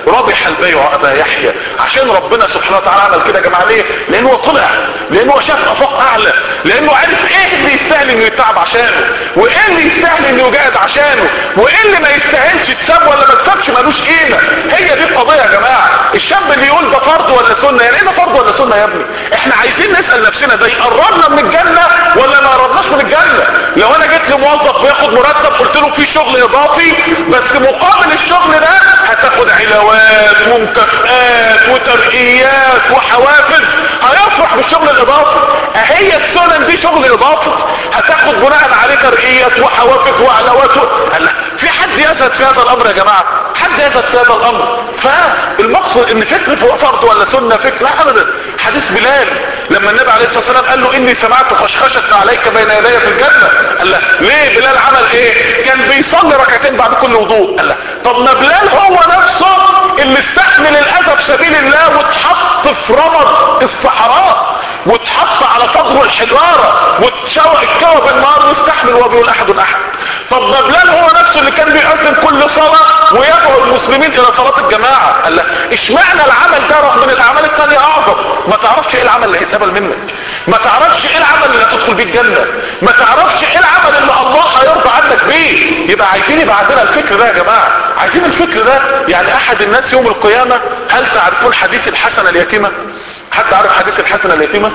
ربح البيع ابا يحيى. عشان ربنا سبحانه وتعالى عمل كده يا جماعه ليه؟ لانه طلع، لانه شاف افاق اعلى، لانه عرف ايه اللي يستاهل انه يتعب عشانه، وايه اللي يستاهل انه يجاهد عشانه، وايه اللي ما يستاهلش يتساب ولا ما تسابش ملوش قيمه. هي دي القضيه يا جماعه. الشاب اللي يقول ده فرض ولا سنه، يعني ايه ده فرض ولا سنه يا ابني؟ احنا عايزين نسال نفسنا ده يقربنا من الجنه ولا ما قربناش من الجنه. لو انا جيت لموظف بياخد مرتب قلت له في شغل اضافي بس مقابل الشغل ده هتاخد علاوات ومكافآت وترقيات وحوافز، هيفرح بالشغل الاضافي. اهي السنن دي شغل اضافي، هتاخد بناء عليه ترقيات وحوافز وعلاوات و... هلا في حد يزهد في هذا الامر يا جماعه؟ حد يزهد في هذا الامر؟ فالمقصد ان فكره هو فرض ولا سنه فكره لا ابدا. حديث بلال لما النبي عليه الصلاه والسلام قال له اني سمعت خشخشه عليك بين يدي في الجنه، قال له ليه؟ بلال عمل ايه؟ كان بيصلي ركعتين بعد كل وضوء. قال له طب ما بلال هو نفسه اللي استحمل الاذى في سبيل الله واتحط في رمض الصحراء واتحط على صدره الحجاره واتشوق الكوى بالنار واستحمل وهو بيقول احد احد. طب ما بلال هو نفسه اللي كان بيقدم كل صلاه ويدعو المسلمين الى صلاه الجماعه. قال له اشمعنى العمل ده رغم من الاعمال الثانيه اعظم؟ ما تعرفش ايه العمل اللي هيتقبل منك، ما تعرفش ايه العمل اللي هتدخل بيه الجنه، ما تعرفش ايه العمل اللي الله هيرضى عنك بيه. يبقى عايزين يبقى عندنا الفكر ده يا جماعه، عايزين الفكر ده. يعني احد الناس يوم القيامه، هل تعرفون حديث الحسنه اليتيمه؟ حد عارف حديث الحسنه اليتيمه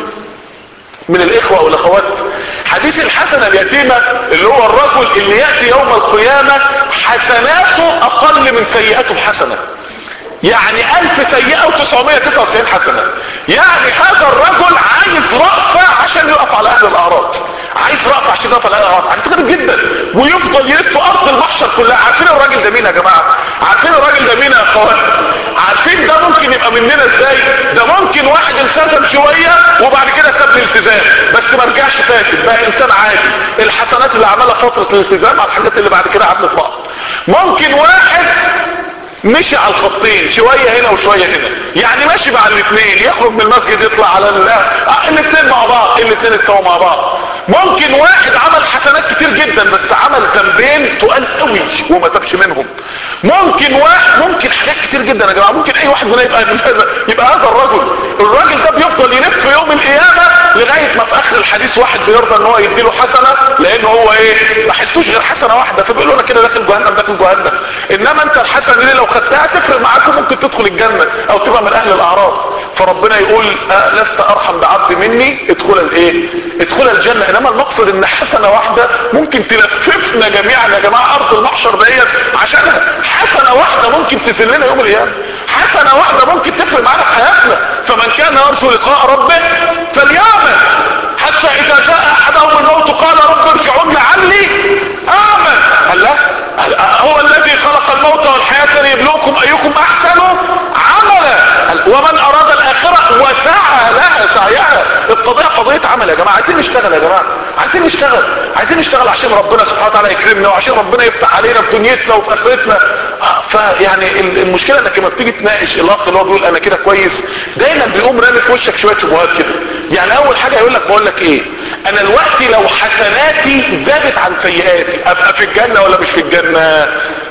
من الاخوة او الاخوات؟ حديث الحسنة اليتيمة اللي هو الرجل اللي يأتي يوم القيامة حسناته اقل من سيئاته بحسنة، يعني الف سيئة وتسعمائة وتسعة وتسعين حسنة. يعني هذا الرجل عايز رأفة عشان يقف على اهل الاعراض، عايز رأفة عشان يقف على اهل الاعراض، عايز غريب جدا، ويفضل يلف ارض المحشر كلها. عارفين الراجل ده مين يا جماعة؟ عارفين الراجل ده مين يا اخوات؟ عارفين ده ممكن يبقى مننا ازاي؟ ده ممكن واحد التزم شوية وبعد كده ساب الالتزام بس ما رجعش فاسد، بقى انسان عادي، الحسنات اللي عملها فترة الالتزام على الحاجات اللي بعد كده عملت بعض. ممكن واحد مشي على الخطين، شوية هنا وشوية هنا، يعني ماشي مع الاثنين، يخرج من المسجد يطلع على اه الاثنين مع بعض، الاثنين اتساووا مع بعض. ممكن واحد عمل حسنات كتير جدا بس عمل ذنبين تقال قوي وما تبش منهم. ممكن واحد ممكن حاجات كتير جدا يا جماعه، ممكن اي واحد مننا يبقى يبقى هذا الرجل. الراجل ده بيفضل يلف في يوم القيامه لغايه ما في اخر الحديث واحد بيرضى ان هو يديله حسنه، لانه هو ايه؟ ما حلتوش غير حسنه واحده، فبيقول له انا كده داخل جهنم داخل جهنم. انما انت الحسنه دي لو خدتها تفرق معاك وممكن تدخل الجنه او تبقى من اهل الاعراف. فربنا يقول أه لست ارحم بعبد مني ادخل الايه؟ ادخل الجنه. انما المقصد ان حسنه واحده ممكن تلففنا جميعا يا جماعه ارض المحشر ديت عشانها. حسنه واحده ممكن تذلنا يوم القيامه، حسنه واحده ممكن تفرق معانا في حياتنا. فمن كان يرجو لقاء ربه فليعمل حتى اذا جاء احدهم الموت قال رب ارجعون لعلي اعمل. قال لا هو الذي خلق الموت والحياه ليبلوكم ايكم احسن عملا. ومن اراد الاخره وسعى لها سعيها. القضيه قضيه عمل يا جماعه. عايزين نشتغل يا جماعه، عايزين نشتغل، عايزين نشتغل عشان ربنا سبحانه وتعالى يكرمنا وعشان ربنا يفتح علينا في دنيتنا وفي اخرتنا. فيعني المشكله انك لما بتيجي تناقش الاخ اللي هو بيقول انا كده كويس، دايما بيقوم رامي في وشك شويه شبهات كده. يعني اول حاجه يقول لك بقول لك ايه، انا دلوقتي لو حسناتي زادت عن سيئاتي ابقى في الجنه ولا مش في الجنه؟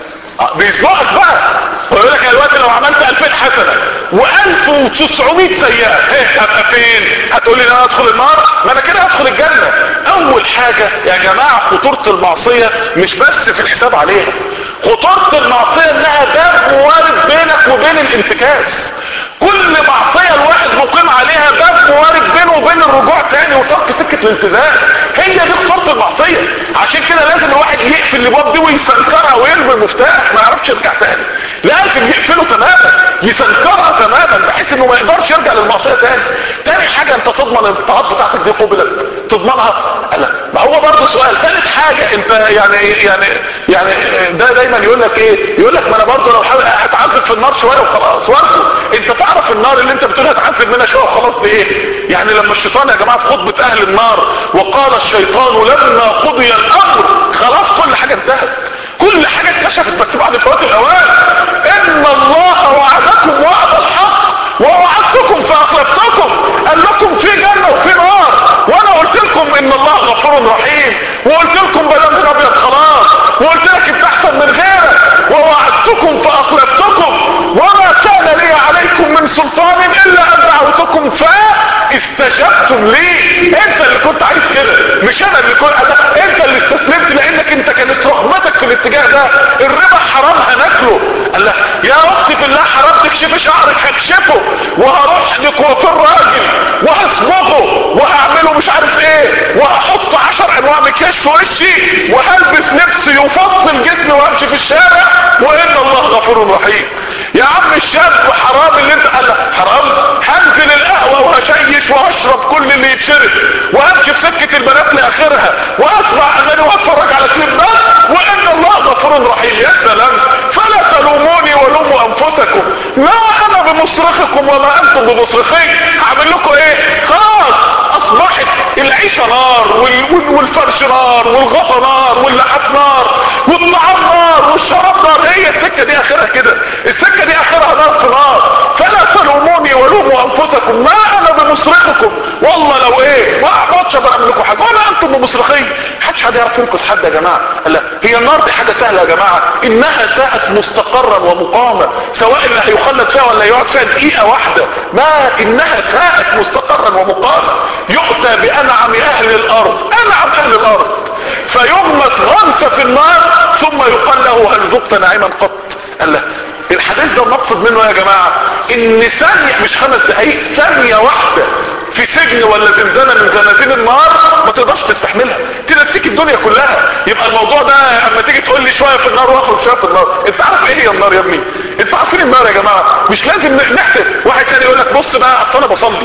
بيسبقك بقى ويقول لك انا دلوقتي لو عملت ألفين حسنه وألف وتسعمائة سيئه ايه ابقى فين؟ هتقول لي انا ادخل النار؟ ما انا كده هدخل الجنه. اول حاجه يا جماعه خطوره المعصيه مش بس في الحساب عليها، خطوره المعصيه انها باب موارد بينك وبين الانتكاس. كل معصيه الواحد مقيم عليها باب موارد بينه وبين الرجوع تاني وترك سكه الالتزام. هي دي خطوره المعصيه. عشان كده لازم الواحد يقفل الابواب دي ويسنكرها ويرمي المفتاح ما يعرفش يرجع تاني. لازم يقفله تماما، يسنكرها تماما بحيث انه ما يقدرش يرجع للمعصيه تاني. تاني حاجه انت تضمن الطاعات بتاعتك دي قبلت، تضمنها؟ لا ما هو برضه سؤال. ثالث حاجه انت يعني يعني يعني ده دايما يقول لك ايه؟ يقول لك ما انا برضه لو هتعذب في النار شويه وخلاص. برضه انت تعرف النار اللي انت بتقول هتعذب منها شويه وخلاص دي ايه؟ يعني لما الشيطان يا جماعه في خطبه اهل النار وقال الشيطان لما قضي الامر خلاص كل حاجه انتهت، كل حاجه اتكشفت بس بعد فوات الاوان. ان الله وعدكم وعد الحق ووعدتكم فاخلفتكم، قال لكم في جنه وفي نار، وانا قلت لكم ان الله غفور رحيم، وقلت لكم بلد ابيض خلاص، وقلت لك انت احسن من غيرك، ووعدتكم فاخلفتكم وما استسلمتم ليه؟ انت اللي كنت عايز كده، مش انا اللي كنت، انت اللي استسلمت لانك انت كانت رغبتك في الاتجاه ده. الربا حرام هناكله. قال لها يا اختي في الله حرام تكشفي شعرك، هكشفه وهروح لكوافير راجل وهصبغه وهعمله مش عارف ايه وهحط عشر انواع مكياج في وشي وهلبس لبس يفصل جسمي وامشي في الشارع وان الله غفور رحيم. يا عم الشاب حرام اللي انت، قال حرام هنزل القهوه وهشيش وهشرب كل اللي يتشرب وامشي في سكه البنات لاخرها واسمع اغاني واتفرج على كليبات وان الله غفور رحيم. يا سلام. فلا تلوموني ولوموا انفسكم ما انا بمصرخكم وما انتم بمصرخي. هعمل لكم ايه؟ خلاص اصبحت العيشه نار والفرش نار والغطا نار واللحاف نار والطعام نار والشراب نار. هي السكه دي اخرها كده، السكه دي اخرها نار في نار. فلا تلوموني ولوموا انفسكم ما انا بمصرخكم. والله لو ايه ما اقعدش اقدر اعمل لكم حاجه ولا انتم بمصرخين. محدش حد يعرف ينقذ حد يا جماعه. لا هي النار دي حاجه سهله يا جماعه، انها ساءت مستقرا ومقاما، سواء اللي هيخلد فيها ولا يقعد فيها دقيقه واحده، ما انها ساءت مستقرا ومقاما. يؤتى بانعم اهل الارض، انعم اهل الارض، فيغمس غمسه في النار ثم يقال له هل ذقت نعيما قط. قال له الحديث ده المقصد منه يا جماعه ان ثانيه مش خمس دقايق، ثانيه واحده في سجن ولا زنزانه من زنازين النار ما تقدرش تستحملها، تنسيك الدنيا كلها. يبقى الموضوع ده اما تيجي تقول لي شويه في النار واخرج شويه في النار، انت عارف ايه هي النار يا ابني؟ انت عارفين النار يا جماعه؟ مش لازم نحسب. واحد تاني يقول لك بص بقى اصل انا بصلي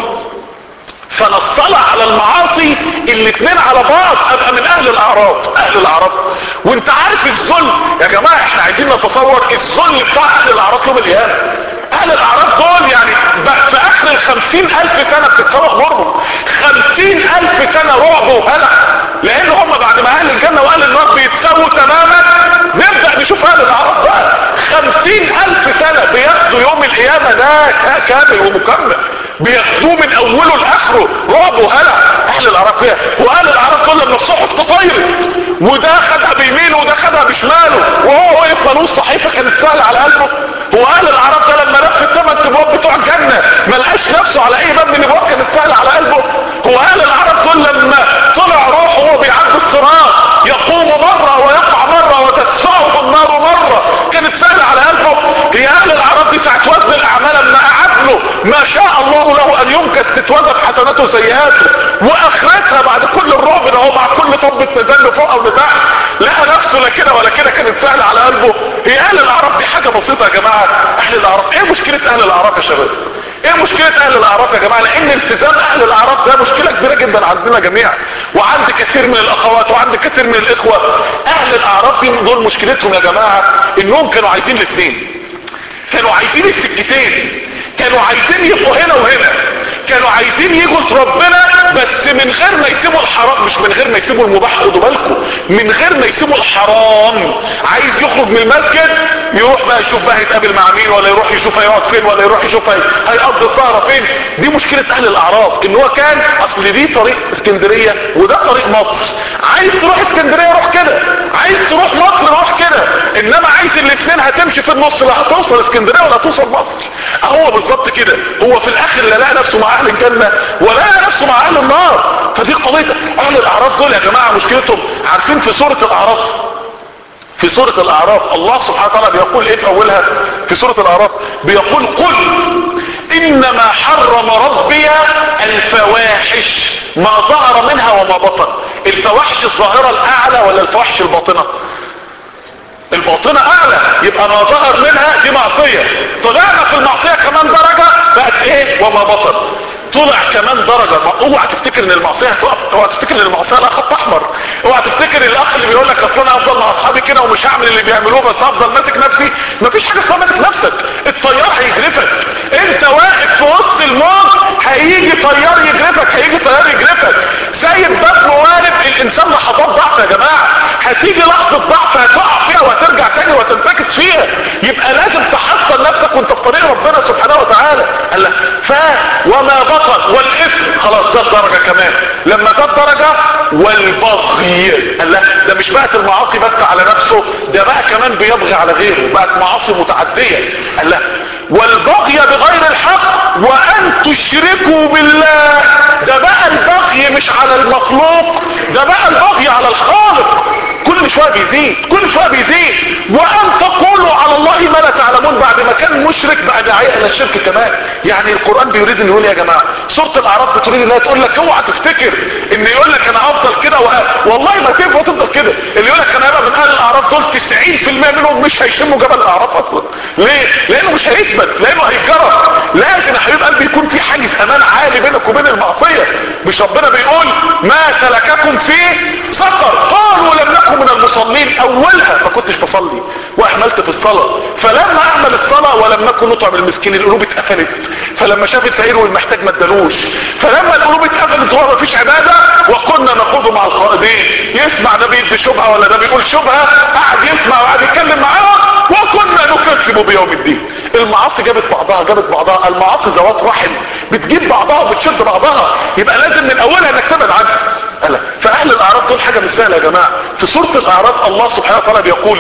فانا الصلاة على المعاصي الاتنين على بعض ابقى من اهل الاعراف. اهل الاعراف وانت عارف الذل يا جماعة، احنا عايزين نتصور الذل بتاع اهل الاعراف يوم القيامة. اهل الاعراف دول يعني في اخر الخمسين الف سنة بتتسوى امورهم، خمسين الف سنة رعب وهلع، لان هم بعد ما اهل الجنة واهل النار بيتسووا تماما نبدأ نشوف اهل الاعراف بقى. خمسين الف سنة بياخدوا يوم القيامة ده كامل ومكمل، بياخدوه من اوله لاخره رعب وهلع. اهل الاعراف فيها، واهل الاعراف دول لما الصحف تطيرت وده خدها بيمينه وده خدها بشماله وهو واقف ملوش صحيفه كانت سهله على قلبه. هو اهل الاعراف ده لما لف الثمان ابواب بتوع الجنه ما لقاش نفسه على اي باب من الابواب كانت سهله على قلبه. هو اهل الاعراف دول لما طلع روحه وهو بيعدي الصراط يقوم مره ويقع مره وتدفعه النار مره كانت سهله على قلبه. هي اهل الاعراف دي ساعه وزن الاعمال لما قعد له ما شاء الله له ان يمكن تتوزن حسناته وسيئاته، واخرتها بعد كل الرعب ده هو مع كل طبة ميزان فوق او لتحت لقى نفسه لا كده ولا كده كانت سهله على قلبه. هي اهل الاعراف دي حاجه بسيطه يا جماعه. اهل الاعراف ايه مشكله اهل الاعراف يا شباب؟ ايه مشكله اهل الاعراف يا جماعه؟ لان التزام اهل الاعراف ده مشكله كبيره جدا عندنا جميعا وعند كثير من الاخوات وعند كثير من الاخوه. اهل الاعراف دي دول مشكلتهم يا جماعه انهم كانوا عايزين الاثنين، كانوا عايزين السكتين، كانوا عايزين يبقوا هنا وهنا، كانوا عايزين يجوا ربنا بس من غير ما يسيبوا الحرام، مش من غير ما يسيبوا المباح، خدوا بالكم، من غير ما يسيبوا الحرام. عايز يخرج من المسجد يروح بقى يشوف بقى هيتقابل مع مين ولا يروح يشوف هيقعد فين ولا يروح يشوف هيقضي السهره فين. دي مشكله اهل الاعراف ان هو كان اصل دي طريق اسكندريه وده طريق مصر، عايز تروح اسكندريه روح كده، عايز تروح مصر روح كده، انما عايز الاثنين هتمشي في النص لا هتوصل اسكندريه ولا هتوصل مصر. هو بالظبط كده، هو في الاخر لا لقى نفسه مع اهل الجنه ولا لقى نفسه مع اهل النار. فدي قضيه اهل الاعراف دول يا جماعه مشكلتهم. عارفين في سوره الاعراف، في سورة الاعراف الله سبحانه وتعالى بيقول ايه في اولها؟ في سورة الاعراف بيقول قل انما حرم ربي الفواحش ما ظهر منها وما بطن. الفواحش الظاهرة الاعلى ولا الفواحش الباطنة؟ الباطنة اعلى، يبقى ما ظهر منها دي معصية، طلعنا في المعصية كمان درجة بقت ايه؟ وما بطن. طلع كمان درجة. اوعى تفتكر ان المعصية هتقف، اوعى تفتكر ان المعصية لها خط احمر، اوعى تفتكر الاخ اللي بيقول لك اصل انا افضل مع اصحابي كده ومش هعمل اللي بيعملوه بس افضل ماسك نفسي. مفيش حاجة اسمها ماسك نفسك، الطيار هيجرفك، انت واقف في وسط الموت هيجي طيار يجرفك، هيجي طيار يجرفك. سايب باب موارب الانسان لحظات ضعف يا جماعة، هتيجي لحظة ضعف هتقع فيها وهترجع تاني وتنفكس فيها. يبقى لازم تحصن نفسك وانت في طريق ربنا سبحانه وتعالى. قال لك ف وما بطل والاثم خلاص ده الدرجة كمان، لما ده الدرجة والبغي. قال لك ده مش بقت المعاصي بس على نفسه، ده بقى كمان بيبغي على غيره، بقت معاصي متعدية. قال لك والبغي بغير الحق وان تشركوا بالله. ده بقى البغي مش على المخلوق، ده بقى البغي على الخالق. كل شويه بيزيد كل شويه بيزيد. وان تقولوا على الله ما لا تعلمون، بعد ما كان مشرك بقى داعيه الى الشرك كمان. يعني القران بيريد ان يقول يا جماعه، سوره الاعراف بتريد انها تقول لك اوعى تفتكر ان يقول لك انا هفضل كده وه... والله ما تنفع تفضل كده. اللي يقول لك انا هبقى من اهل الاعراف دول تسعين في المية منهم مش هيشموا جبل الاعراف اصلا. ليه؟ لانه مش هيثبت، لانه هيتجرب. لازم يا حبيب قلبي يكون في حاجز امان عالي بينك وبين المعصيه. مش ربنا بيقول ما سلككم في سقر قالوا لم نكن من المصلين؟ اولها ما كنتش بصلي واهملت في الصلاه، فلما اعمل الصلاه ولم نكن نطعم المسكين القلوب اتقفلت، فلما شاف الفقير والمحتاج ما ادالوش، فلما القلوب اتقفلت وهو ما فيش عباده وكنا نخوض مع الخائضين. يسمع ده بيدي شبهه ولا ده بيقول شبهه، قعد يسمع وقعد يتكلم معاهم وكنا نكذب بيوم الدين. المعاصي جابت بعضها جابت بعضها المعاصي ذوات رحم بتجيب بعضها وبتشد بعضها، يبقى لازم من اولها انك تبعد عنها. ألا فاهل الاعراف دول حاجه مش سهله يا جماعه. في سوره الاعراف الله سبحانه وتعالى بيقول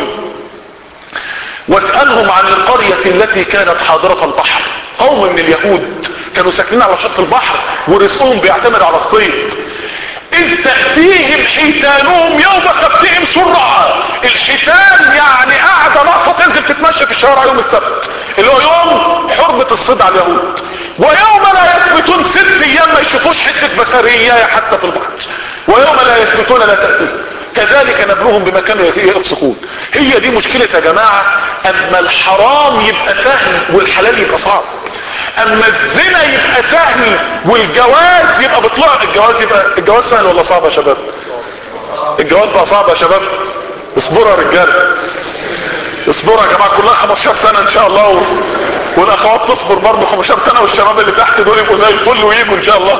واسالهم عن القريه التي كانت حاضره البحر. قوم من اليهود كانوا ساكنين على شط البحر ورزقهم بيعتمد على الصيد. اذ تأتيهم حيتانهم يوم سبتهم شرعا. الحيتان يعني قاعدة ناقصة تنزل تتمشى في الشوارع يوم السبت اللي هو يوم حرمة الصيد على اليهود. ويوم لا يثبتون، ست ايام ما يشوفوش حتة بسرية حتى في البحر. ويوم لا يثبتون لا تأتي. كذلك نبلوهم بما كانوا يفسقون. هي دي مشكلة يا جماعة، اما الحرام يبقى سهل والحلال يبقى صعب. اما الزنا يبقى سهل والجواز يبقى بيطلع. الجواز يبقى الجواز سهل ولا صعب يا شباب؟ الجواز بقى صعب يا شباب. اصبروا يا رجاله، اصبروا يا جماعه، كلها خمستاشر سنه ان شاء الله و... والاخوات تصبر برضه خمستاشر سنه، والشباب اللي تحت دول يبقوا زي الفل ويجوا ان شاء الله.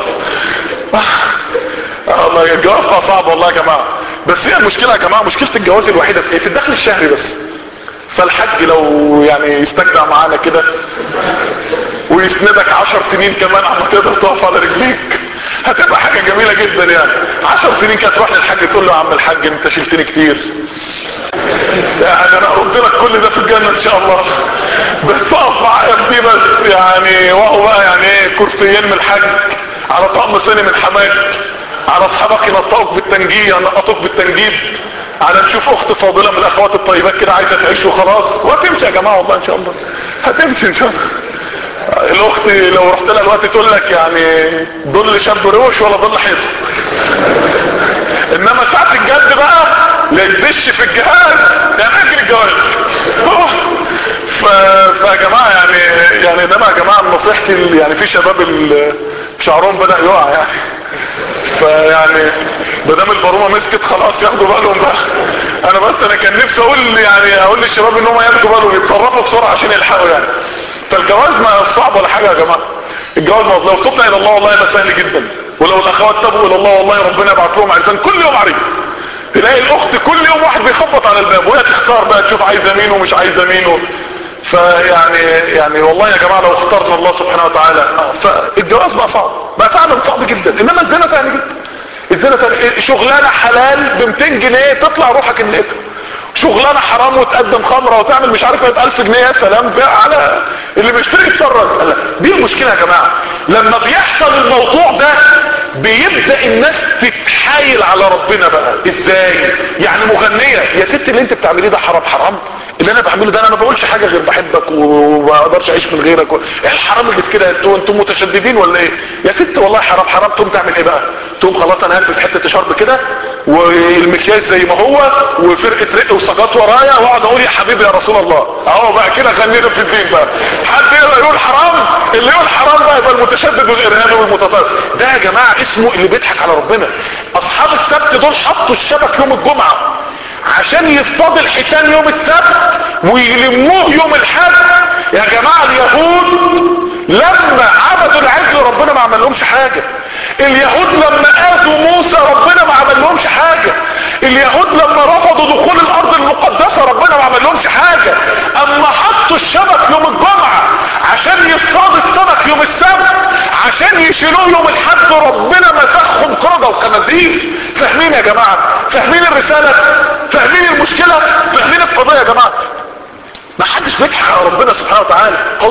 والله الجواز بقى صعب والله يا جماعه. بس هي المشكله يا جماعه، مشكله الجواز الوحيده في ايه؟ في الدخل الشهري بس. فالحج لو يعني يستجدع معانا كده ويسندك عشر سنين كمان عما تقدر تقف على رجليك، هتبقى حاجة جميلة جدا. يعني عشر سنين كده تروح للحاج تقول له يا عم الحاج انت شلتني كتير، يعني انا ارد لك كل ده في الجنة ان شاء الله، بس تقف معايا بدي بس. يعني وهو بقى يعني ايه، كرسيين من الحاج على طقم صيني من حماك، على اصحابك ينطقوك بالتنجيد ينقطوك بالتنجيد، على نشوف اخت فاضلة من الاخوات الطيبات كده عايزة تعيش وخلاص. وهتمشي يا جماعة والله ان شاء الله هتمشي ان شاء الله. الاخت لو رحت لها الوقت تقول لك يعني ضل شاب روش ولا ضل حيط. انما ساعة الجد بقى لا يدش في الجهاز يعني اجل الجواز. فيا جماعة يعني يعني انما يا جماعة نصيحتي يعني في شباب شعرهم بدأ يقع يعني، فيعني مدام البارومه مسكت خلاص ياخدوا بالهم بقى. انا بس انا كان نفسي اقول يعني اقول للشباب ان هم ياخدوا بالهم يتصرفوا بسرعه عشان يلحقوا يعني. فالجواز ما صعب ولا حاجه يا جماعه. الجواز لو تبنا الى الله والله ما سهل جدا. ولو الاخوات تبوا الى الله والله ربنا يبعت لهم عرسان كل يوم عريس. تلاقي الاخت كل يوم واحد بيخبط على الباب وهي تختار بقى تشوف عايزه مين ومش عايزه مين. فيعني يعني والله يا جماعه لو اخترنا الله سبحانه وتعالى فالجواز بقى صعب بقى فعلا صعب جدا. انما الزنا سهل جدا. الزنا سهل. شغلانه حلال ب ميتين جنيه تطلع روحك النقطه، شغلانه حرام وتقدم خمره وتعمل مش عارف ب ألف جنيه يا سلام بقى على اللي بيشتري يتفرج. دي المشكله يا جماعه. لما بيحصل الموضوع ده بيبدا الناس تتحايل على ربنا بقى. ازاي يعني؟ مغنيه يا ست اللي انت بتعمليه ده حرام حرام اللي انا بعمله ده، انا ما بقولش حاجه غير بحبك وما اقدرش اعيش من غيرك و... ايه الحرام اللي في كده؟ انتوا انتوا متشددين ولا ايه يا ست؟ والله حرام حرام. تقوم تعمل ايه بقى؟ تقوم خلاص انا هلبس حته شرب كده والمكياج زي ما هو وفرقه رق وسجات ورايا واقعد اقول يا حبيبي يا رسول الله. اهو بقى كده خلينا في الدين بقى. حد يقدر يقول حرام؟ اللي يقول حرام بقى يبقى المتشدد والارهابي والمتطرف. ده يا جماعه اسمه اللي بيضحك على ربنا. اصحاب السبت دول حطوا الشبك يوم الجمعه عشان يصطاد الحيتان يوم السبت ويلموه يوم الحد. يا جماعة اليهود لما عبدوا العجل ربنا ما عمل لهمش حاجة. اليهود لما اذوا موسى ربنا ما عمل لهمش حاجة. اليهود لما رفضوا دخول الارض المقدسة ربنا ما عمل لهمش حاجة. اما حطوا الشبك يوم الجمعة عشان يصطاد السمك يوم السبت عشان يشيلوه يوم الحد ربنا مسخهم قردة وخنازير. فاهمين يا جماعة؟ فاهمين الرسالة؟ فاهمين المشكلة؟ فاهمين القضية يا جماعة؟ ما حدش بيضحك على ربنا سبحانه وتعالى. قضية ان احنا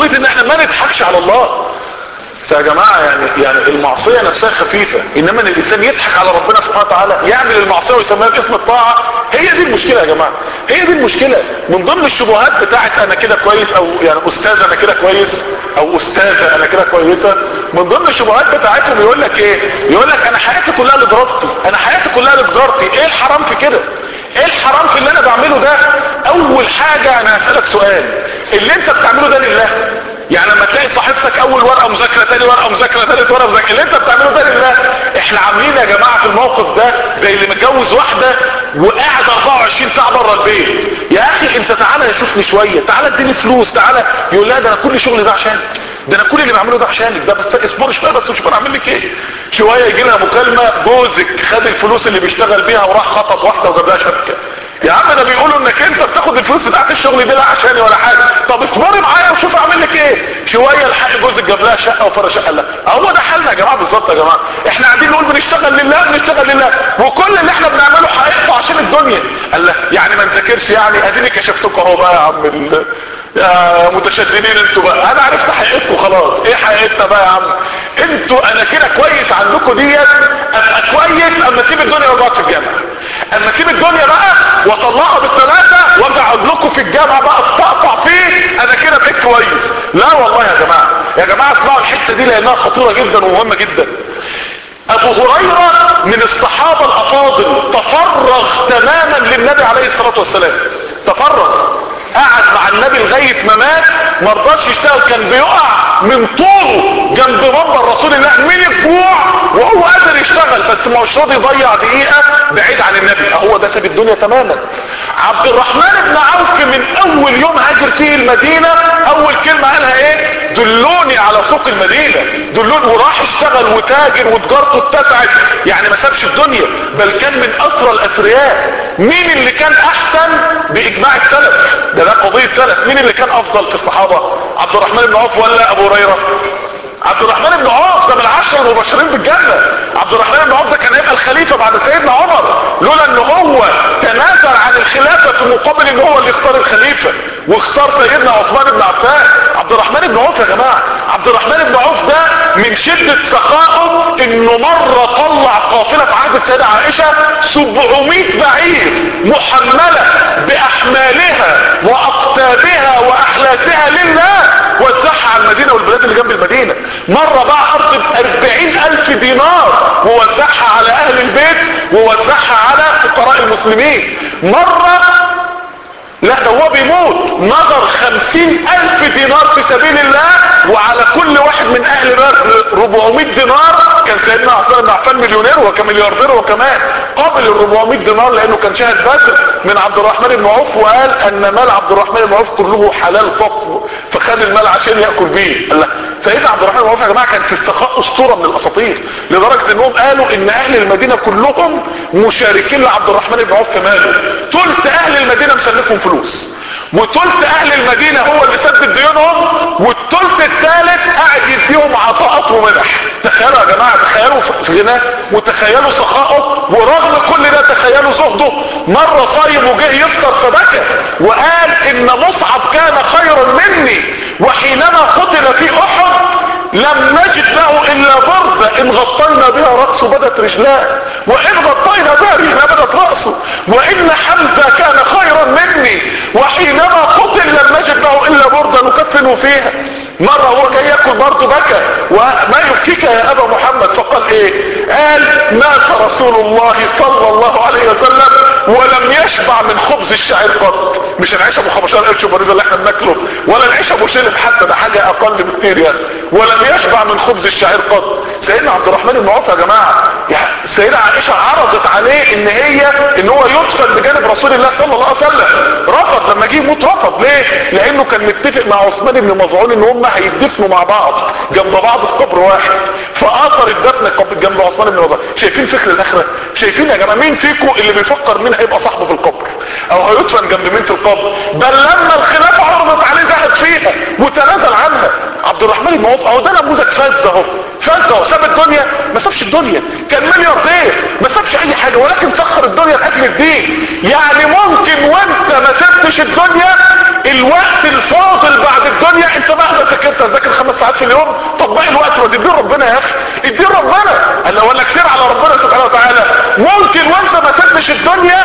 ما نضحكش على الله. فيا جماعة يعني يعني المعصية نفسها خفيفة، انما ان الانسان يضحك على ربنا سبحانه وتعالى، يعمل المعصية ويسميها باسم الطاعة، هي دي المشكلة يا جماعة، هي دي المشكلة. من ضمن الشبهات بتاعت انا كده كويس، او يعني استاذ انا كده كويس، او استاذة انا كده كويسة، من ضمن الشبهات بتاعتهم يقول لك ايه؟ يقول لك انا حياتي كلها لدراستي، انا حياتي كلها لتجارتي. ايه الحرام في كده؟ ايه الحرام في اللي انا بعمله ده؟ اول حاجة انا هسألك سؤال، اللي انت بتعمله ده لله؟ يعني لما تلاقي صاحبتك اول ورقه مذاكره، تاني ورقه مذاكره، تالت ورقه مذاكره، اللي انت بتعمله ده لله؟ احنا عاملين يا جماعه في الموقف ده زي اللي متجوز واحده وقاعد اربعة وعشرين ساعه بره البيت. يا اخي انت تعالى شوفني شويه، تعالى اديني فلوس، تعالى. يقول لها ده انا كل شغلي ده عشانك، ده انا كل اللي بعمله ده عشانك، ده بس اصبر شويه بس وشوف انا اعمل لك ايه. شويه يجي لها مكالمه، جوزك خد الفلوس اللي بيشتغل بيها وراح خطب واحده وجاب لها شبكه. يا عم ده بيقولوا انك انت بتاخد الفلوس بتاعت الشغل دي لا عشاني ولا حاجه، طب اصبري معايا وشوف اعمل لك ايه. شويه الحق جوزك جاب لها شقه وفرش شقه لها. هو ده حالنا يا جماعه بالظبط. يا جماعه احنا قاعدين نقول بنشتغل لله بنشتغل لله، وكل اللي احنا بنعمله حقيقته عشان الدنيا. قال لا يعني ما نذاكرش؟ يعني اديني كشفتكم اهو بقى يا عم ال... يا متشددين انتوا بقى، انا عرفت حقيقتكم خلاص. ايه حقيقتنا بقى يا عم؟ انتوا انا كده كويس عندكم ديت، ابقى كويس اما اسيب الدنيا واقعد في الجامعه، اما اسيب الدنيا بقى واطلعها بالثلاثه وارجع اقعد لكم في الجامعه بقى استقطع فيه، انا كده بقيت كويس. لا والله يا جماعه، يا جماعه اسمعوا الحته دي لانها خطيره جدا ومهمه جدا. ابو هريره من الصحابه الافاضل تفرغ تماما للنبي عليه الصلاه والسلام، تفرغ، قعد مع النبي لغايه ما مات، ما رضاش يشتغل، كان بيقع من طوله جنب منبر رسول الله من الجوع وهو قادر يشتغل، بس ما هوش راضي يضيع دقيقه بعيد عن النبي. هو ده ساب الدنيا تماما. عبد الرحمن بن عوف من اول يوم هاجر فيه المدينه اول كلمه قالها ايه؟ دلوني على سوق المدينه، دلوني. وراح اشتغل وتاجر وتجارته اتسعت، يعني ما سابش الدنيا، بل كان من اثرى الاثرياء. مين اللي كان احسن باجماع السلف؟ ده ده قضيه سلف. مين اللي كان افضل في الصحابه؟ عبد الرحمن بن عوف ولا ابو هريره؟ عبد الرحمن بن عوف ده من العشرة المبشرين بالجنة. عبد الرحمن بن عوف ده كان هيبقى الخليفة بعد سيدنا عمر، لولا ان هو تنازل عن الخلافة في مقابل ان هو اللي يختار الخليفة، واختار سيدنا عثمان بن عفان. عبد الرحمن بن عوف يا جماعة، عبد الرحمن بن عوف ده من شدة سخائه انه مرة طلع قافلة في عهد السيدة عائشة سبعمائة بعير محملة باحمالها واقتابها واحلاسها لله، وزعها على المدينة والبلاد اللي جنب المدينة. مرة باع ارض باربعين الف دينار ووزعها على اهل البيت ووزعها على فقراء المسلمين. مرة لا ده هو بيموت نظر خمسين الف دينار في سبيل الله، وعلى كل واحد من اهل بدر اربعمائة دينار. كان سيدنا عثمان بن عفان مليونير وكملياردير وكمان قابل ال اربعمائة دينار لانه كان شاهد بدر من عبد الرحمن بن عوف، وقال ان مال عبد الرحمن بن عوف كله حلال فقط، فخد المال عشان ياكل بيه. قال لا سيدنا عبد الرحمن بن عوف يا جماعه كان في السخاء اسطوره من الاساطير، لدرجه انهم قالوا ان اهل المدينه كلهم مشاركين لعبد الرحمن بن عوف في ماله. ثلث اهل المدينه مسلفهم فلوس، وثلث اهل المدينة هو اللي سدد ديونهم، والثلث الثالث قاعد يديهم عطاءات ومنح. تخيلوا يا جماعة، تخيلوا في غناه وتخيلوا سخائه، ورغم كل ده تخيلوا زهده. مرة صايم وجه يفطر فبكى وقال ان مصعب كان خيرا مني، وحينما قتل في احد لم نجد له الا بردة ان غطينا بها رأسه بدت رجلاه، وان غطينا بها رجلاه بدت رأسه، وان حمزة كان خيرا مني، وحينما قتل لم نجد له الا بردة نكفن فيها. مرة هو جاي ياكل برضه بكى، وما يبكيك يا ابا محمد؟ فقال ايه؟ قال مات رسول الله صلى الله عليه وسلم ولم يشبع من خبز الشعير قط. مش العيش ابو خمسة عشر قرش وبريزه اللي احنا بناكله، ولا العيش ابو شلب حتى، ده حاجه اقل بكتير يعني. ولم يشبع من خبز الشعير قط. سيدنا عبد الرحمن بن عوف يا جماعه، يعني السيده عائشه عرضت عليه ان هي ان هو يدفن بجانب رسول الله صلى الله عليه وسلم، رفض. لما جه يموت رفض. ليه؟ لانه كان متفق مع عثمان بن مظعون ان هم هيدفنوا مع بعض جنب بعض في قبر واحد، فاثر الدفن جنب عثمان بن مظعون. شايفين فكر الاخره؟ شايفين يا جماعه مين فيكم اللي بيفكر مين هيبقى صاحبه في القبر او هيدفن جنب مين في القبر؟ بل لما الخلافه عرضت عليه زهد فيها وتنازل عنها. عبد الرحمن بن عوف اهو ده نموذج فذ اهو، فذ اهو. ساب الدنيا؟ ما سابش الدنيا. كان ملياردير ما سابش اي حاجه، ولكن سخر الدنيا لاجل الدين. يعني ممكن وانت ما سبتش الدنيا، الوقت الفاضل بعد الدنيا انت مهما ذاكرت ذاكر خمس ساعات في اليوم. طب باقي الوقت ما تديه ربنا يا اخي، اديه ربنا. قال ولا كتير على ربنا سبحانه وتعالى. ممكن وانت ما تدش الدنيا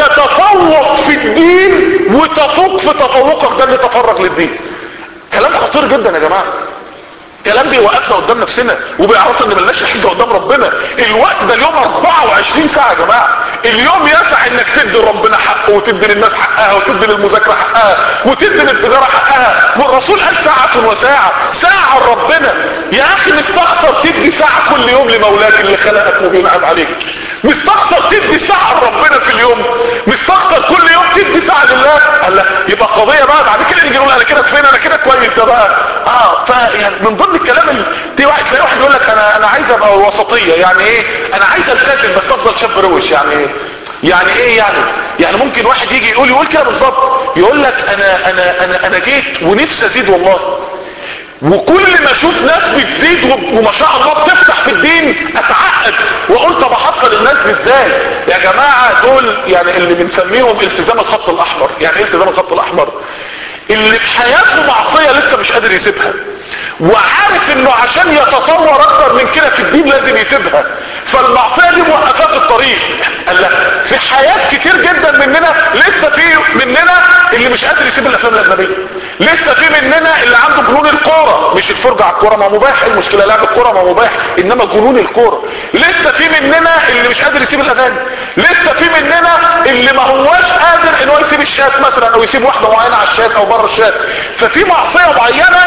تتفوق في الدين وتفوق في تفوقك ده اللي تفرغ للدين. كلام خطير جدا يا جماعه، كلام بيوقفنا قدام نفسنا وبيعرفنا ان ملناش حجه قدام ربنا. الوقت ده اليوم اربعة وعشرين ساعه يا جماعه. اليوم يسع انك تدي ربنا حقه وتدي للناس حقها وتدي للمذاكره حقها وتدي للتجاره حقها. والرسول قال ساعه وساعه، ساعه لربنا. يا اخي مستخسر تدي ساعه كل يوم لمولاك اللي خلقك وبينعم عليك؟ مستخسر تدي ساعه لربنا في اليوم؟ مستخسر كل يوم تدي ساعه لله؟ قال لا، يبقى قضيه بقى بعد كده نيجي نقول انا كده فين، انا كده كويس ده بقى. اه فيعني من ضمن الكلام اللي دي واحد تلاقي واحد يقول لك انا انا عايز ابقى وسطيه. يعني ايه؟ انا عايز التزم بس افضل شاب روش. يعني ايه؟ يعني ايه يعني؟ يعني ممكن واحد يجي يقول يقول كده بالظبط، يقول لك انا انا انا انا جيت ونفسي ازيد والله، وكل ما اشوف ناس بتزيد وما شاء الله بتفتح في الدين اتعقد واقول طب احقق للناس دي ازاي؟ يا جماعه دول يعني اللي بنسميهم التزام الخط الاحمر. يعني ايه التزام الخط الاحمر؟ اللي في حياته معصيه لسه مش قادر يسيبها، وعارف انه عشان يتطور اكتر من كده في الدين لازم يسيبها، فالمعصيه دي موقفاه في الطريق. قال لك في حياه كتير جدا مننا لسه في مننا اللي مش قادر يسيب الافلام الاجنبيه، لسه في مننا اللي عنده جنون الكوره، مش الفرجه على الكوره ما مباح، المشكله لعب الكوره ما مباح، انما جنون الكوره. لسه في مننا اللي مش قادر يسيب الاغاني، لسه في مننا اللي ما هواش قادر ان هو يسيب الشات مثلا او يسيب واحده معينه على الشات او بره الشات. ففي معصيه معينه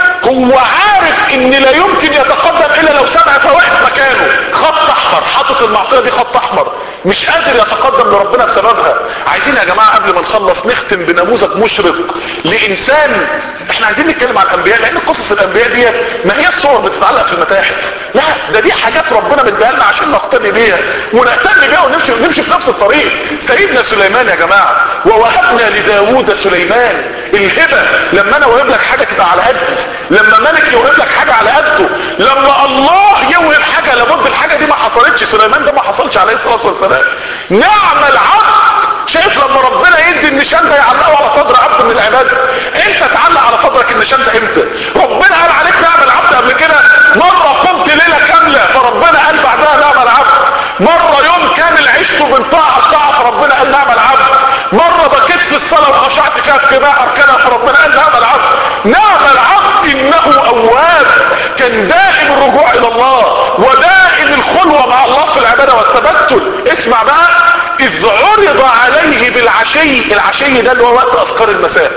هو عارف ان لا يمكن يتقدم الا لو سمع فواقف مكانه، خط احمر، حاطط المعصيه دي خط احمر، مش قادر يتقدم لربنا بسببها. عايزين يا جماعه قبل ما نخلص نختم بنموذج مشرق لانسان. احنا عايزين نتكلم عن الانبياء لان قصص الانبياء دي ما هي الصور بتتعلق في المتاحف، لا ده دي حاجات ربنا مديها لنا عشان نقتدي بيها ونهتم بيها ونمشي ونمشي في نفس الطريق. سيدنا سليمان يا جماعه، ووهبنا لداوود سليمان الهبه. لما انا وهب لك حاجه تبقى على قدي، لما ملك يوهب لك حاجه على قده، لما الله يوهب حاجه لابد الحاجه دي ما حصلتش. سليمان ده ما حصلش عليه الصلاه والسلام. نعم العبد. شايف لما ربنا يدي النشان ده يعلقه على صدر عبد من العباد، انت تعلق على صدرك النشان ده امتى؟ ربنا قال عليك نعم العبد قبل كده، مره قمت ليله كامله فربنا قال بعدها نعم العبد، مره يوم كامل عشته من طاعه لطاعه فربنا قال نعم العبد، مره بكيت في الصلاه وخشعت فيها اتباع اركانها فربنا قال نعم العبد. نعم العبد انه اواب، كان دائم الرجوع الى الله ودائم الخلوه مع الله في العباده والتبتل. اسمع بقى، اذ عرض عليه بالعشي، العشي ده اللي هو وقت اذكار المساء،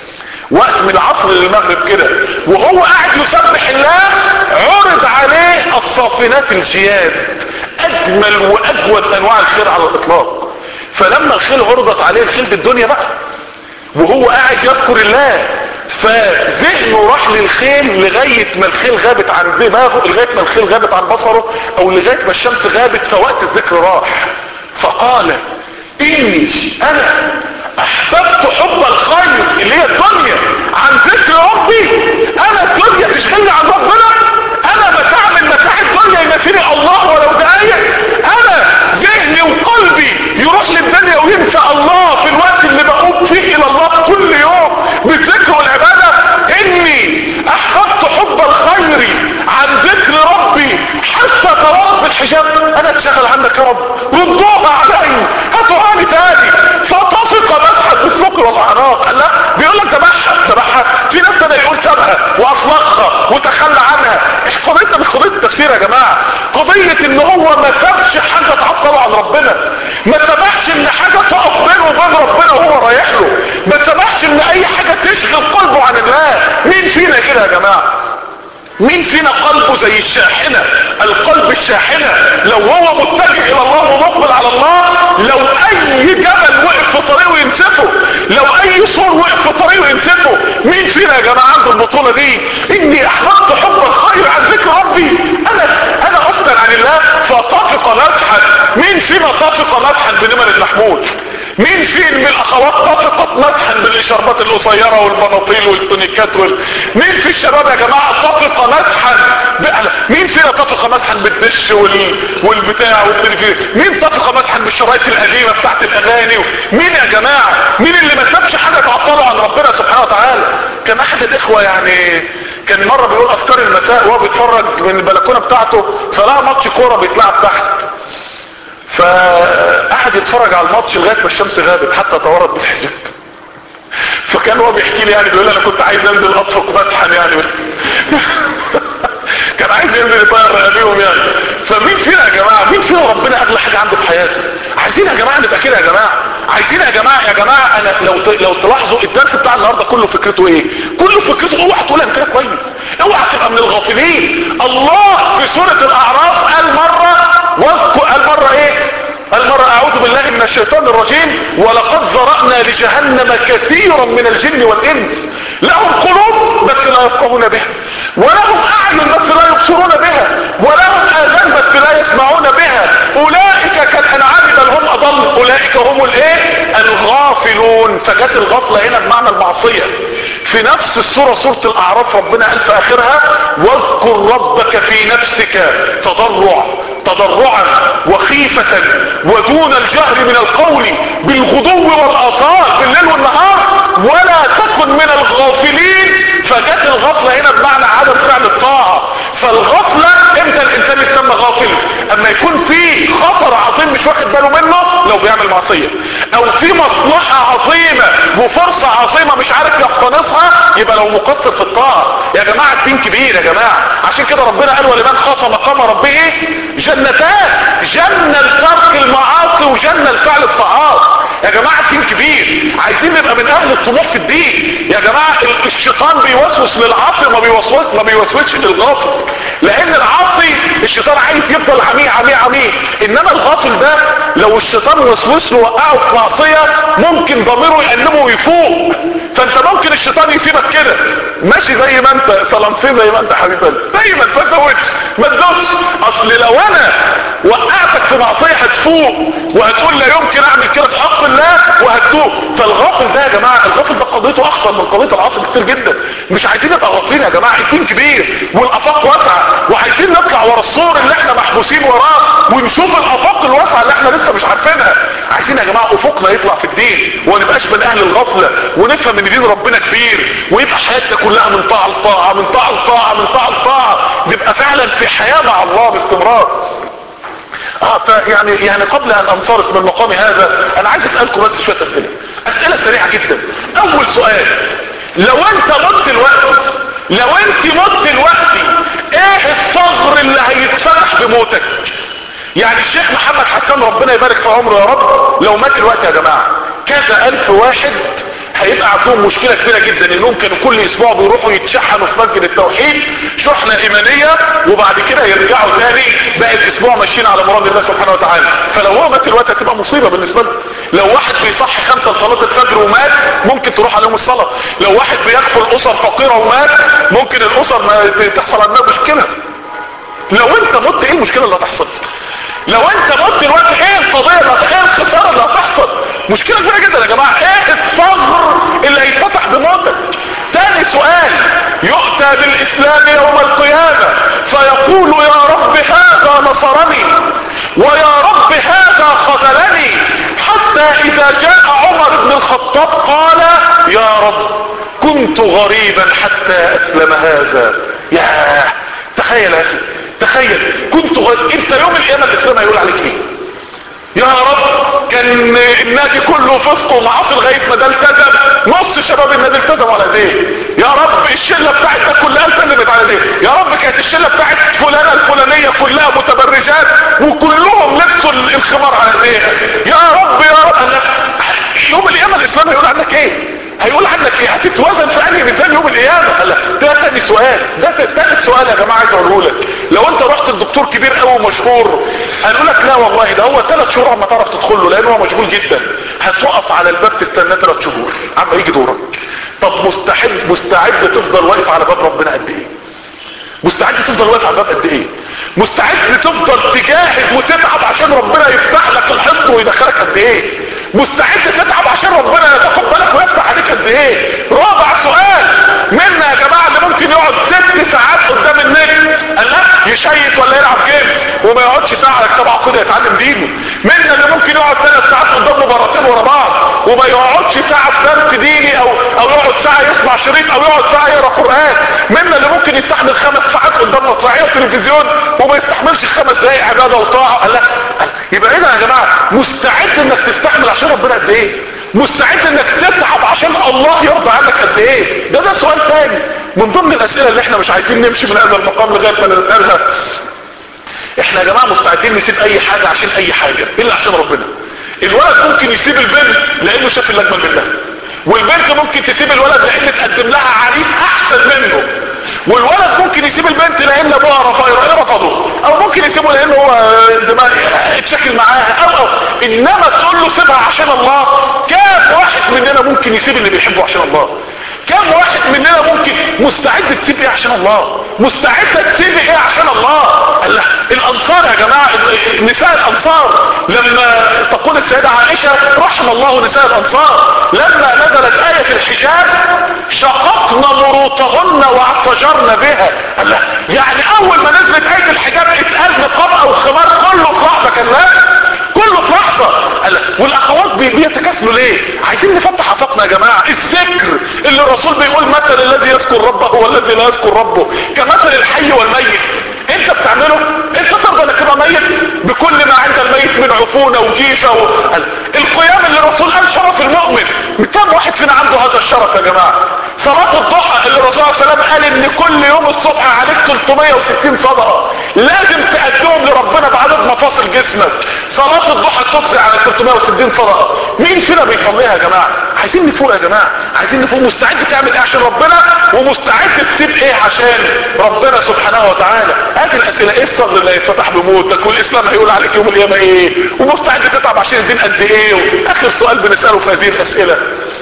وقت من العصر للمغرب كده، وهو قاعد يسبح الله، عرض عليه الصافنات الجياد، اجمل واجود انواع الخير على الاطلاق. فلما الخيل عرضت عليه، الخيل بالدنيا بقى، وهو قاعد يذكر الله، فذهنه راح للخيل لغاية ما الخيل غابت عن دماغه، لغاية ما الخيل غابت عن بصره، او لغاية ما الشمس غابت، فوقت الذكر راح. فقال اني انا احببت حب الخير اللي هي الدنيا عن ذكر ربي. انا الدنيا تشغلني عن ربنا، انا بتعمل متاع الدنيا ينسيني الله ولو دقايق، انا ذهني وقلبي يروح للدنيا وينسى الله في الوقت اللي بقوم فيه الى الله كل يوم بالذكر والعباده. اني احببت حب الخير عن ذكر ربي حتى تراب الحجاب. انا اتشغل عنك يا رب، ردوها علي، هاتوها لي تاني. فطفق مسحا بالسوق والاعناق. قال لا، بيقول لك تبعها تبعها، في ناس تاني يقول سابها واطلقها وتخلى عنها. قضيتنا مش قضيه التفسير يا جماعه، قضيه ان هو ما سابش حاجه تعطله عن ربنا، ما سمحش ان حاجه تقف بينه وبين ربنا وهو رايح له، ما سمحش ان اي حاجه تشغل قلبه عن الله. مين فينا كده يا جماعه؟ مين فينا قلبه زي الشاحنة؟ القلب الشاحنة لو هو متجه الى الله ومقبل على الله، لو اي جبل وقف في طريقه ينسفه، لو اي سور وقف في طريقه ينسفه. مين فينا يا جماعة عنده البطولة دي؟ اني احببت حب الخير عن ذكر ربي، انا انا افضل عن الله. فطفق مسحا. مين فينا طفق مسحا بنمر المحمول؟ مين فين من الاخوات طفقت مسحا بالاشاربات القصيره والبناطيل والتونيكات وال... مين في الشباب يا جماعه طفق مسحا ب... مين فينا طفق مسحا بالدش وال... والبتاع والتلفزيون؟ مين طفق مسحا بالشرايط القديمه بتاعت الاغاني و... مين يا جماعه؟ مين اللي ما سابش حاجه تعطله عن ربنا سبحانه وتعالى؟ كان احد الاخوه يعني كان مرة بيقول اذكار المساء وهو بيتفرج من البلكونة بتاعته فلقى ماتش كورة بيتلعب تحت، فقعد يتفرج على الماتش لغاية ما الشمس غابت حتى تورط بالحجاب. فكان هو بيحكي لي يعني بيقول انا كنت عايز انزل اطفق مسحا يعني كان عايز ينزل يطير رقابيهم يعني. فمين فينا يا جماعه، مين فينا ربنا اغلى حاجه عنده في حياته؟ عايزين يا جماعه نبقى كده يا جماعه، عايزين يا جماعه يا جماعه انا لو لو تلاحظوا الدرس بتاع النهارده كله فكرته ايه؟ كله فكرته اوعى تقول انا كده كويس، اوعى تبقى من الغافلين. الله في سوره الاعراف قال مره واذكر، قال مره ايه؟ قال مرة اعوذ بالله من الشيطان الرجيم ولقد ذرأنا لجهنم كثيرا من الجن والانس لهم قلوب بس لا يفقهون بها ولهم اعين بس لا يبصرون بها ولهم اذان بس لا يسمعون بها اولئك كالانعام بل هم اضل اولئك هم الايه؟ الغافلون. فجت الغفلة هنا بمعنى المعصية. في نفس السورة سورة الاعراف ربنا قال في اخرها واذكر ربك في نفسك تضرع تضرعا وخيفة ودون الجهر من القول بالغدو والآصال بالليل والنهار ولا تكن من الغافلين. فجت الغفلة هنا بمعنى عدم فعل الطاعة. فالغفلة امتى الانسان يسمى غافل؟ اما يكون في خطر عظيم مش واخد باله منه لو بيعمل معصية، او في مصلحة عظيمة وفرصة عظيمة مش عارف يقتنصها، يبقى لو مقصر في الطاعة. يا جماعة الدين كبير يا جماعة، عشان كده ربنا قال ولمن خاف مقام ربه جنتان، جنة لترك المعاصي وجنة لفعل الطاعات. يا جماعة الدين كبير، عايزين نبقى من اهل الطموح في الدين. يا جماعة الشيطان بيوسوس للعاصي ما بيوسوس ما بيوسوسش للغافل، لان العاصي الشيطان عايز يفضل عميه عميه عميه، انما الغافل ده لو الشيطان وسوس له وقعه في معصية ممكن ضميره يقلبه ويفوق. فانت ممكن الشيطان يسيبك كده ماشي زي ما انت سلامتين زي ما انت حبيبي دايما ما تزودش ما تزودش. اصل لو انا وقعتك في معصية هتفوق وهتقول لا يمكن اعمل كده في حق الله وهتفوق. فالغافل ده يا جماعة الغافل ده قضيته اخطر من قضية العاصي كتير جدا. مش عايزين نبقى غافلين يا جماعة، الدين كبير والافاق واسعة وعايزين نطلع ورا السور اللي احنا محبوسين وراه ونشوف الافاق الواسعة اللي احنا لسه مش عارفينها. عايزين يا جماعة افقنا يطلع في الدين ونبقاش من اهل الغفلة ونفهم ان دين ربنا كبير ويبقى حياتنا كلها من طاعة لطاعة من طاعة لطاعة من طاعة لطاعة، نبقى فعلا في حياة مع الله باستمرار. اه يعني يعني قبل ان انصرف من مقامي هذا انا عايز اسألكم بس شوية اسئلة اسئلة سريعة جدا. اول سؤال، لو انت مت الوقت لو انت مت الوقت ايه الثغر اللي هيتفتح بموتك؟ يعني الشيخ محمد حسان ربنا يبارك في عمره يا رب لو مات الوقت يا جماعة كذا الف واحد هيبقى عندهم مشكلة كبيرة جدا انهم كانوا كل اسبوع بيروحوا يتشحنوا في مسجد التوحيد شحنة ايمانية وبعد كده يرجعوا تاني باقي الاسبوع ماشيين على مراد الله سبحانه وتعالى. فلو هو مات الوقت هتبقى مصيبة بالنسبة له. لو واحد بيصحي خمسة لصلاة الفجر ومات ممكن تروح عليهم الصلاة. لو واحد بيكفل اسر فقيرة ومات ممكن الاسر ما تحصل عندها مشكلة. لو انت مت ايه المشكلة اللي هتحصل؟ لو انت مت الوقت ايه القضية اللي ايه الخسارة اللي هتحصل؟ مشكلة كبيرة جدا يا جماعة. ايه الثغر اللي هيتفتح بموتك؟ تاني سؤال، يؤتى بالاسلام يوم القيامة فيقول يا رب هذا نصرني ويا رب هذا خذلني، حتى اذا جاء عمر بن الخطاب قال يا رب كنت غريبا حتى اسلم هذا. يا تخيل يا اخي تخيل كنت غريب. انت يوم القيامة الاسلام هيقول عليك ايه؟ يا رب كان النادي كله فسق ومعاصي لغايه ما ده التزم نص شباب النادي التزموا على ايديه. يا رب الشله بتاعتنا كلها التزمت على ايديه. يا رب كانت الشله بتاعت فلانه الفلانيه كلها متبرجات وكلهم لبسوا الخمار على ايديها. يا رب يا رب أنا يوم القيامه الاسلام هيقول عنك ايه؟ هيقول عنك ايه؟ هتتوزن في انهي ميزان يوم القيامه؟ ده تاني سؤال. ده تالت سؤال يا جماعه عايز اقوله لك. لو انت رحت لدكتور كبير قوي ومشهور قالوا لك لا والله ده هو ثلاث شهور عم تعرف تدخل له لان هو مشغول جدا، هتقف على الباب تستناه ثلاث شهور عم يجي دورك. طب مستعد مستعد تفضل واقف على باب ربنا قد ايه؟ مستعد تفضل واقف على الباب قد ايه؟ مستعد تفضل تجاهد وتتعب عشان ربنا يفتح لك الحصن ويدخلك قد ايه؟ مستعد تتعب عشان ربنا يتقبلك ويفتح عليك قد ايه؟ رابع سؤال، منا يا جماعه اللي ممكن يقعد ست ساعات قدام النت قال لا يشيت ولا يلعب جيمز وما يقعدش ساعه يكتب عقيده يتعلم دينه. منا اللي ممكن يقعد ثلاث ساعات قدام مباراتين ورا بعض وما يقعدش ساعه في درس ديني او او يقعد ساعه يسمع شريط او يقعد ساعه يقرا قران. منا اللي ممكن التلفزيون وما يستحملش خمس دقايق عباده وطاعه. قال لا، يبقى ايه يا جماعه؟ مستعد انك تستحمل عشان ربنا قد ايه؟ مستعد انك تتعب عشان الله يرضى عنك قد ايه؟ ده ده سؤال تاني من ضمن الاسئله اللي احنا مش عايزين نمشي من هذا المقام لغايه ما ننتهي. احنا يا جماعه مستعدين نسيب اي حاجه عشان اي حاجه الا عشان ربنا. الولد ممكن يسيب البنت لانه شاف اللي اجمل منها، والبنت ممكن تسيب الولد لان تقدم لها عريس احسن منه، والولد ممكن يسيب البنت لان ابوها رفضه، او ممكن يسيبه لانه هو دماغ اتشكل معاها، او او انما تقول له سيبها عشان الله. كام واحد مننا ممكن يسيب اللي بيحبه عشان الله؟ كم واحد مننا ممكن مستعد تسيب ايه عشان الله؟ مستعد تسيب ايه عشان الله؟ الله. الانصار يا جماعة، نساء الانصار لما تقول السيدة عائشة رحم الله نساء الانصار لما نزلت آية الحجاب شققن مروطهن واعتجرن بها. الله. يعني اول ما نزلت آية الحجاب اتقال نقاب او خمار كله طلع ده كان لا كله في لحظة. والاخوات بيتكاسلوا ليه؟ عايزين نفتح افاقنا يا جماعة. الذكر اللي الرسول بيقول مثل الذي يذكر ربه والذي لا يذكر ربه كمثل الحي والميت. انت بتعمله؟ انت ترضى انك تبقى ميت بكل ما عند الميت من عفونة وجيفة و... القيام اللي الرسول قال شرف المؤمن، كم واحد فينا عنده هذا الشرف يا جماعة؟ صلاة الضحى اللي الرسول صلى الله عليه وسلم قال ان كل يوم الصبح عليك ثلاثمائة وستين صدقة لازم تقدمهم لربنا بعدد مفاصل جسمك. صلاة الضحى تجزي على ثلاثمائة وستين صدقة. مين فينا بيصليها يا جماعة؟ عايزين نفوق يا جماعة، عايزين نفوق. مستعد تعمل ايه عشان ربنا، ومستعد تسيب ايه عشان ربنا سبحانه وتعالى. هذه الاسئلة. ايه الصبر اللي هيتفتح بموتك؟ والاسلام هيقول عليك يوم القيامة ايه؟ ومستعد تتعب عشان الدين قد ايه؟ اخر سؤال بنسأله في هذه الاسئلة،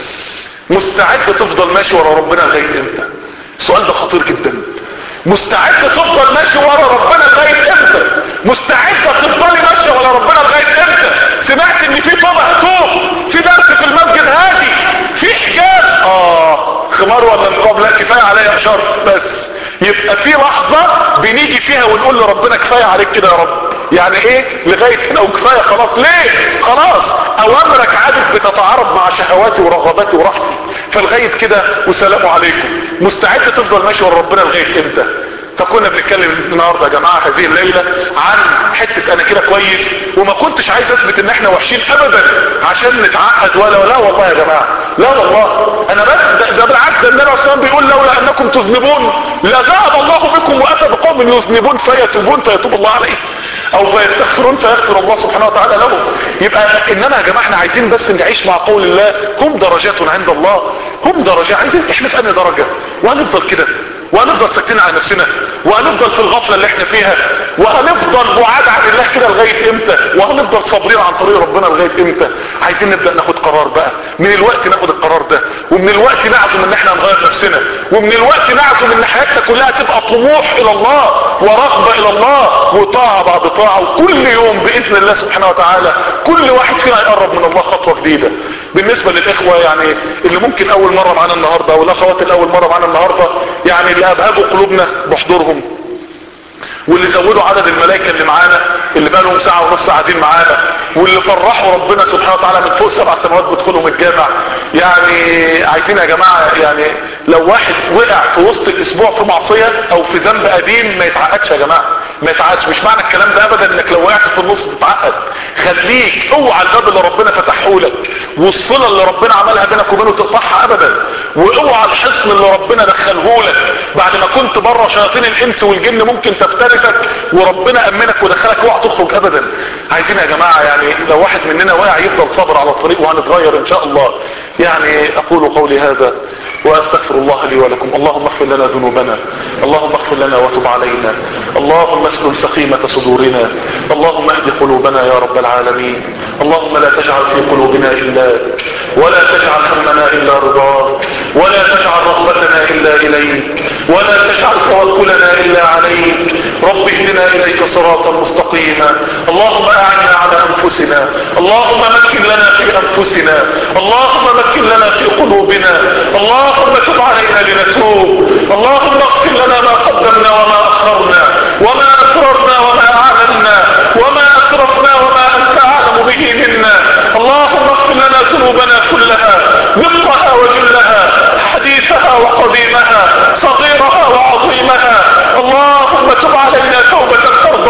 مستعد تفضل ماشي ورا ربنا لغاية امتى؟ السؤال ده خطير جدا. مستعد تفضل ماشي ورا ربنا لغاية امتى؟ مستعد تفضلي ماشي ورا ربنا لغاية امتى؟ سمعت ان في طبع توب، في درس في المسجد هادي، في حجاب، اه خمار ولا نقاب؟ لا كفاية عليا اشار بس. يبقى في لحظة بنيجي فيها ونقول لربنا كفاية عليك كده يا رب. يعني ايه لغاية هنا وكفاية خلاص؟ ليه؟ خلاص اوامرك عادت بتتعارض مع شهواتي ورغباتي وراحتي، فلغاية كده وسلام عليكم. مستعد تفضل ماشي ورا ربنا لغاية امتى؟ فكنا بنتكلم النهاردة يا جماعة هذه الليلة عن حتة انا كده كويس، وما كنتش عايز اثبت ان احنا وحشين ابدا عشان نتعقد ولا لا والله يا جماعة، لا والله. انا بس ده, ده بالعكس، ده النبي اصلا بيقول لولا انكم تذنبون لذهب الله بكم واتى بقوم يذنبون فيتوبون فيتوب الله عليهم، او فيستغفرون فيغفر الله سبحانه وتعالى لهم. يبقى انما يا جماعة احنا عايزين بس نعيش مع قول الله هم درجات عند الله. هم درجات. عايزين احنا في انهي درجة؟ وهنفضل كده وهنفضل ساكتين على نفسنا وهنفضل في الغفلة اللي احنا فيها وهنفضل بعاد عن الله كده لغاية امتى؟ وهنفضل صابرين عن طريق ربنا لغاية امتى؟ عايزين نبدأ ناخد قرار بقى من الوقت، ناخد القرار ده، ومن الوقت نعزم ان احنا نغير نفسنا، ومن الوقت نعزم ان حياتنا كلها تبقى طموح الى الله ورغبة الى الله وطاعة بعد طاعة، وكل يوم باذن الله سبحانه وتعالى كل واحد فينا يقرب من الله خطوة جديدة. بالنسبة للاخوة يعني اللي ممكن اول مرة معانا النهاردة، والاخوات اللي اول مرة معانا النهاردة، يعني اللي ابهجوا قلوبنا بحضورهم، واللي زودوا عدد الملائكة اللي معانا اللي بقى لهم ساعة ونص قاعدين معانا، واللي فرحوا ربنا سبحانه وتعالى من فوق سبع سماوات بدخولهم الجامع. يعني عايزين يا جماعة، يعني لو واحد وقع في وسط الاسبوع في معصية او في ذنب قديم ما يتعقدش يا جماعة، ما يتعقدش. مش معنى الكلام ده ابدا انك لو وقعت في النص تتعقد. خليك اوعى الباب اللي ربنا فتحه لك والصلة اللي ربنا عملها بينك وبينه تقطعها ابدا، واوعى الحصن اللي ربنا دخله لك بعد ما كنت بره شياطين الانس والجن ممكن تفترسك وربنا امنك ودخلك، اوعى تخرج ابدا. عايزين يا جماعة يعني لو واحد مننا واقع يفضل صبر على الطريق وهنتغير ان شاء الله. يعني اقول قولي هذا واستغفر الله لي ولكم. اللهم اغفر لنا ذنوبنا، اللهم اغفر لنا وتب علينا، اللهم اسلل سخيمة صدورنا، اللهم اهد قلوبنا يا رب العالمين. اللهم لا تجعل في قلوبنا إلاك، ولا تجعل همنا إلا رضاك، ولا تجعل رغبتنا إلا إليك، ولا تجعل توكلنا إلا عليك. رب اهدنا إليك صراطا مستقيما. اللهم أعنا على أنفسنا، اللهم مكن لنا في أنفسنا، اللهم مكن لنا في قلوبنا، اللهم تب علينا لنتوب. اللهم اغفر لنا ما قدمنا وما أخرنا وما أسررنا وما أعلنا وما أسرفنا وما أنت أعلم به منا. اللهم اغفر لنا ذنوبنا كلها دقها وجلها، حديثها وقديمها، صغيرها وعظيمها. اللهم تب علينا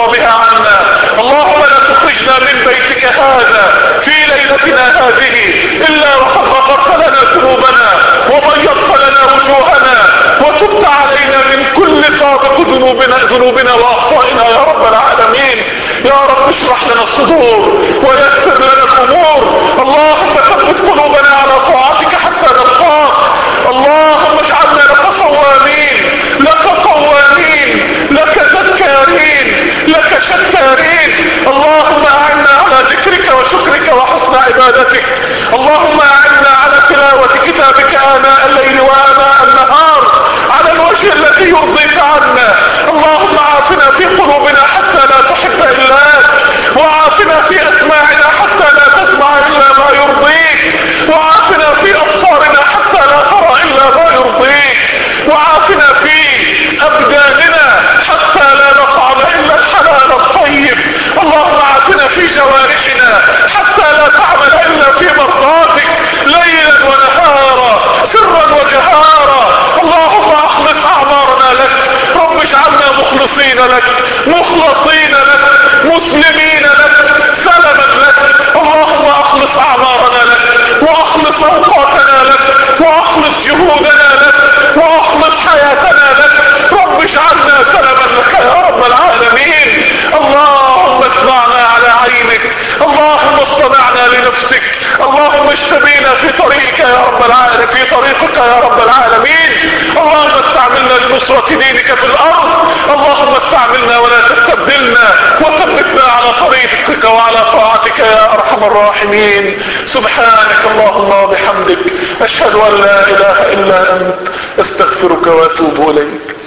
بها عنا. اللهم لا تخرجنا من بيتك هذا في ليلتنا هذه الا وقد غفرت لنا ذنوبنا وبيضت لنا وجوهنا وتبت علينا من كل سابق ذنوبنا ذنوبنا واخطائنا يا رب العالمين. يا رب اشرح لنا الصدور ويسر لنا الامور. اللهم ثبت قلوبنا على طاعتك حتى نلقاك. اللهم اجعلنا لك صوامين لك قوامين لك ذكارين لك شكارين. اللهم اعنا على ذكرك وشكرك وحسن عبادتك. اللهم اعنا على تلاوة كتابك آناء الليل وآناء النهار على الوجه الذي يرضيك عنا. اللهم عافنا في قلوبنا حتى لا تحب إلاك، وعافنا في أسماعنا حتى لا تسمع إلا ما يرضيك، وعافنا في أبصارنا حتى لا ترى إلا ما يرضيك، وعافنا في أبداننا حتى لا نطعم إلا الحلال الطيب. اللهم عافنا في جوارحنا حتى لا تعمل إلا في مرضاتك ليلا ونهارا سرا وجهارا. اللهم اخلص اعمارنا لك. رب اجعلنا مخلصين لك مخلصين لك مسلمين لك سلما لك. اللهم اخلص اعمارنا لك واخلص اوقاتنا لك واخلص جهودنا لك واخلص حياتنا لك. رب اجعلنا سلما لك يا رب العالمين. اللهم اتبعنا على عينك. اللهم اصطنعنا لنفسك. اللهم اشتبينا في طريقك يا رب العالمين في طريقك يا رب العالمين. اللهم استعملنا لنصرة دينك في الارض. اللهم استعملنا ولا تستبدلنا وثبتنا على طريقك وعلى طاعتك يا ارحم الراحمين. سبحانك اللهم وبحمدك اشهد ان لا اله الا انت استغفرك واتوب اليك.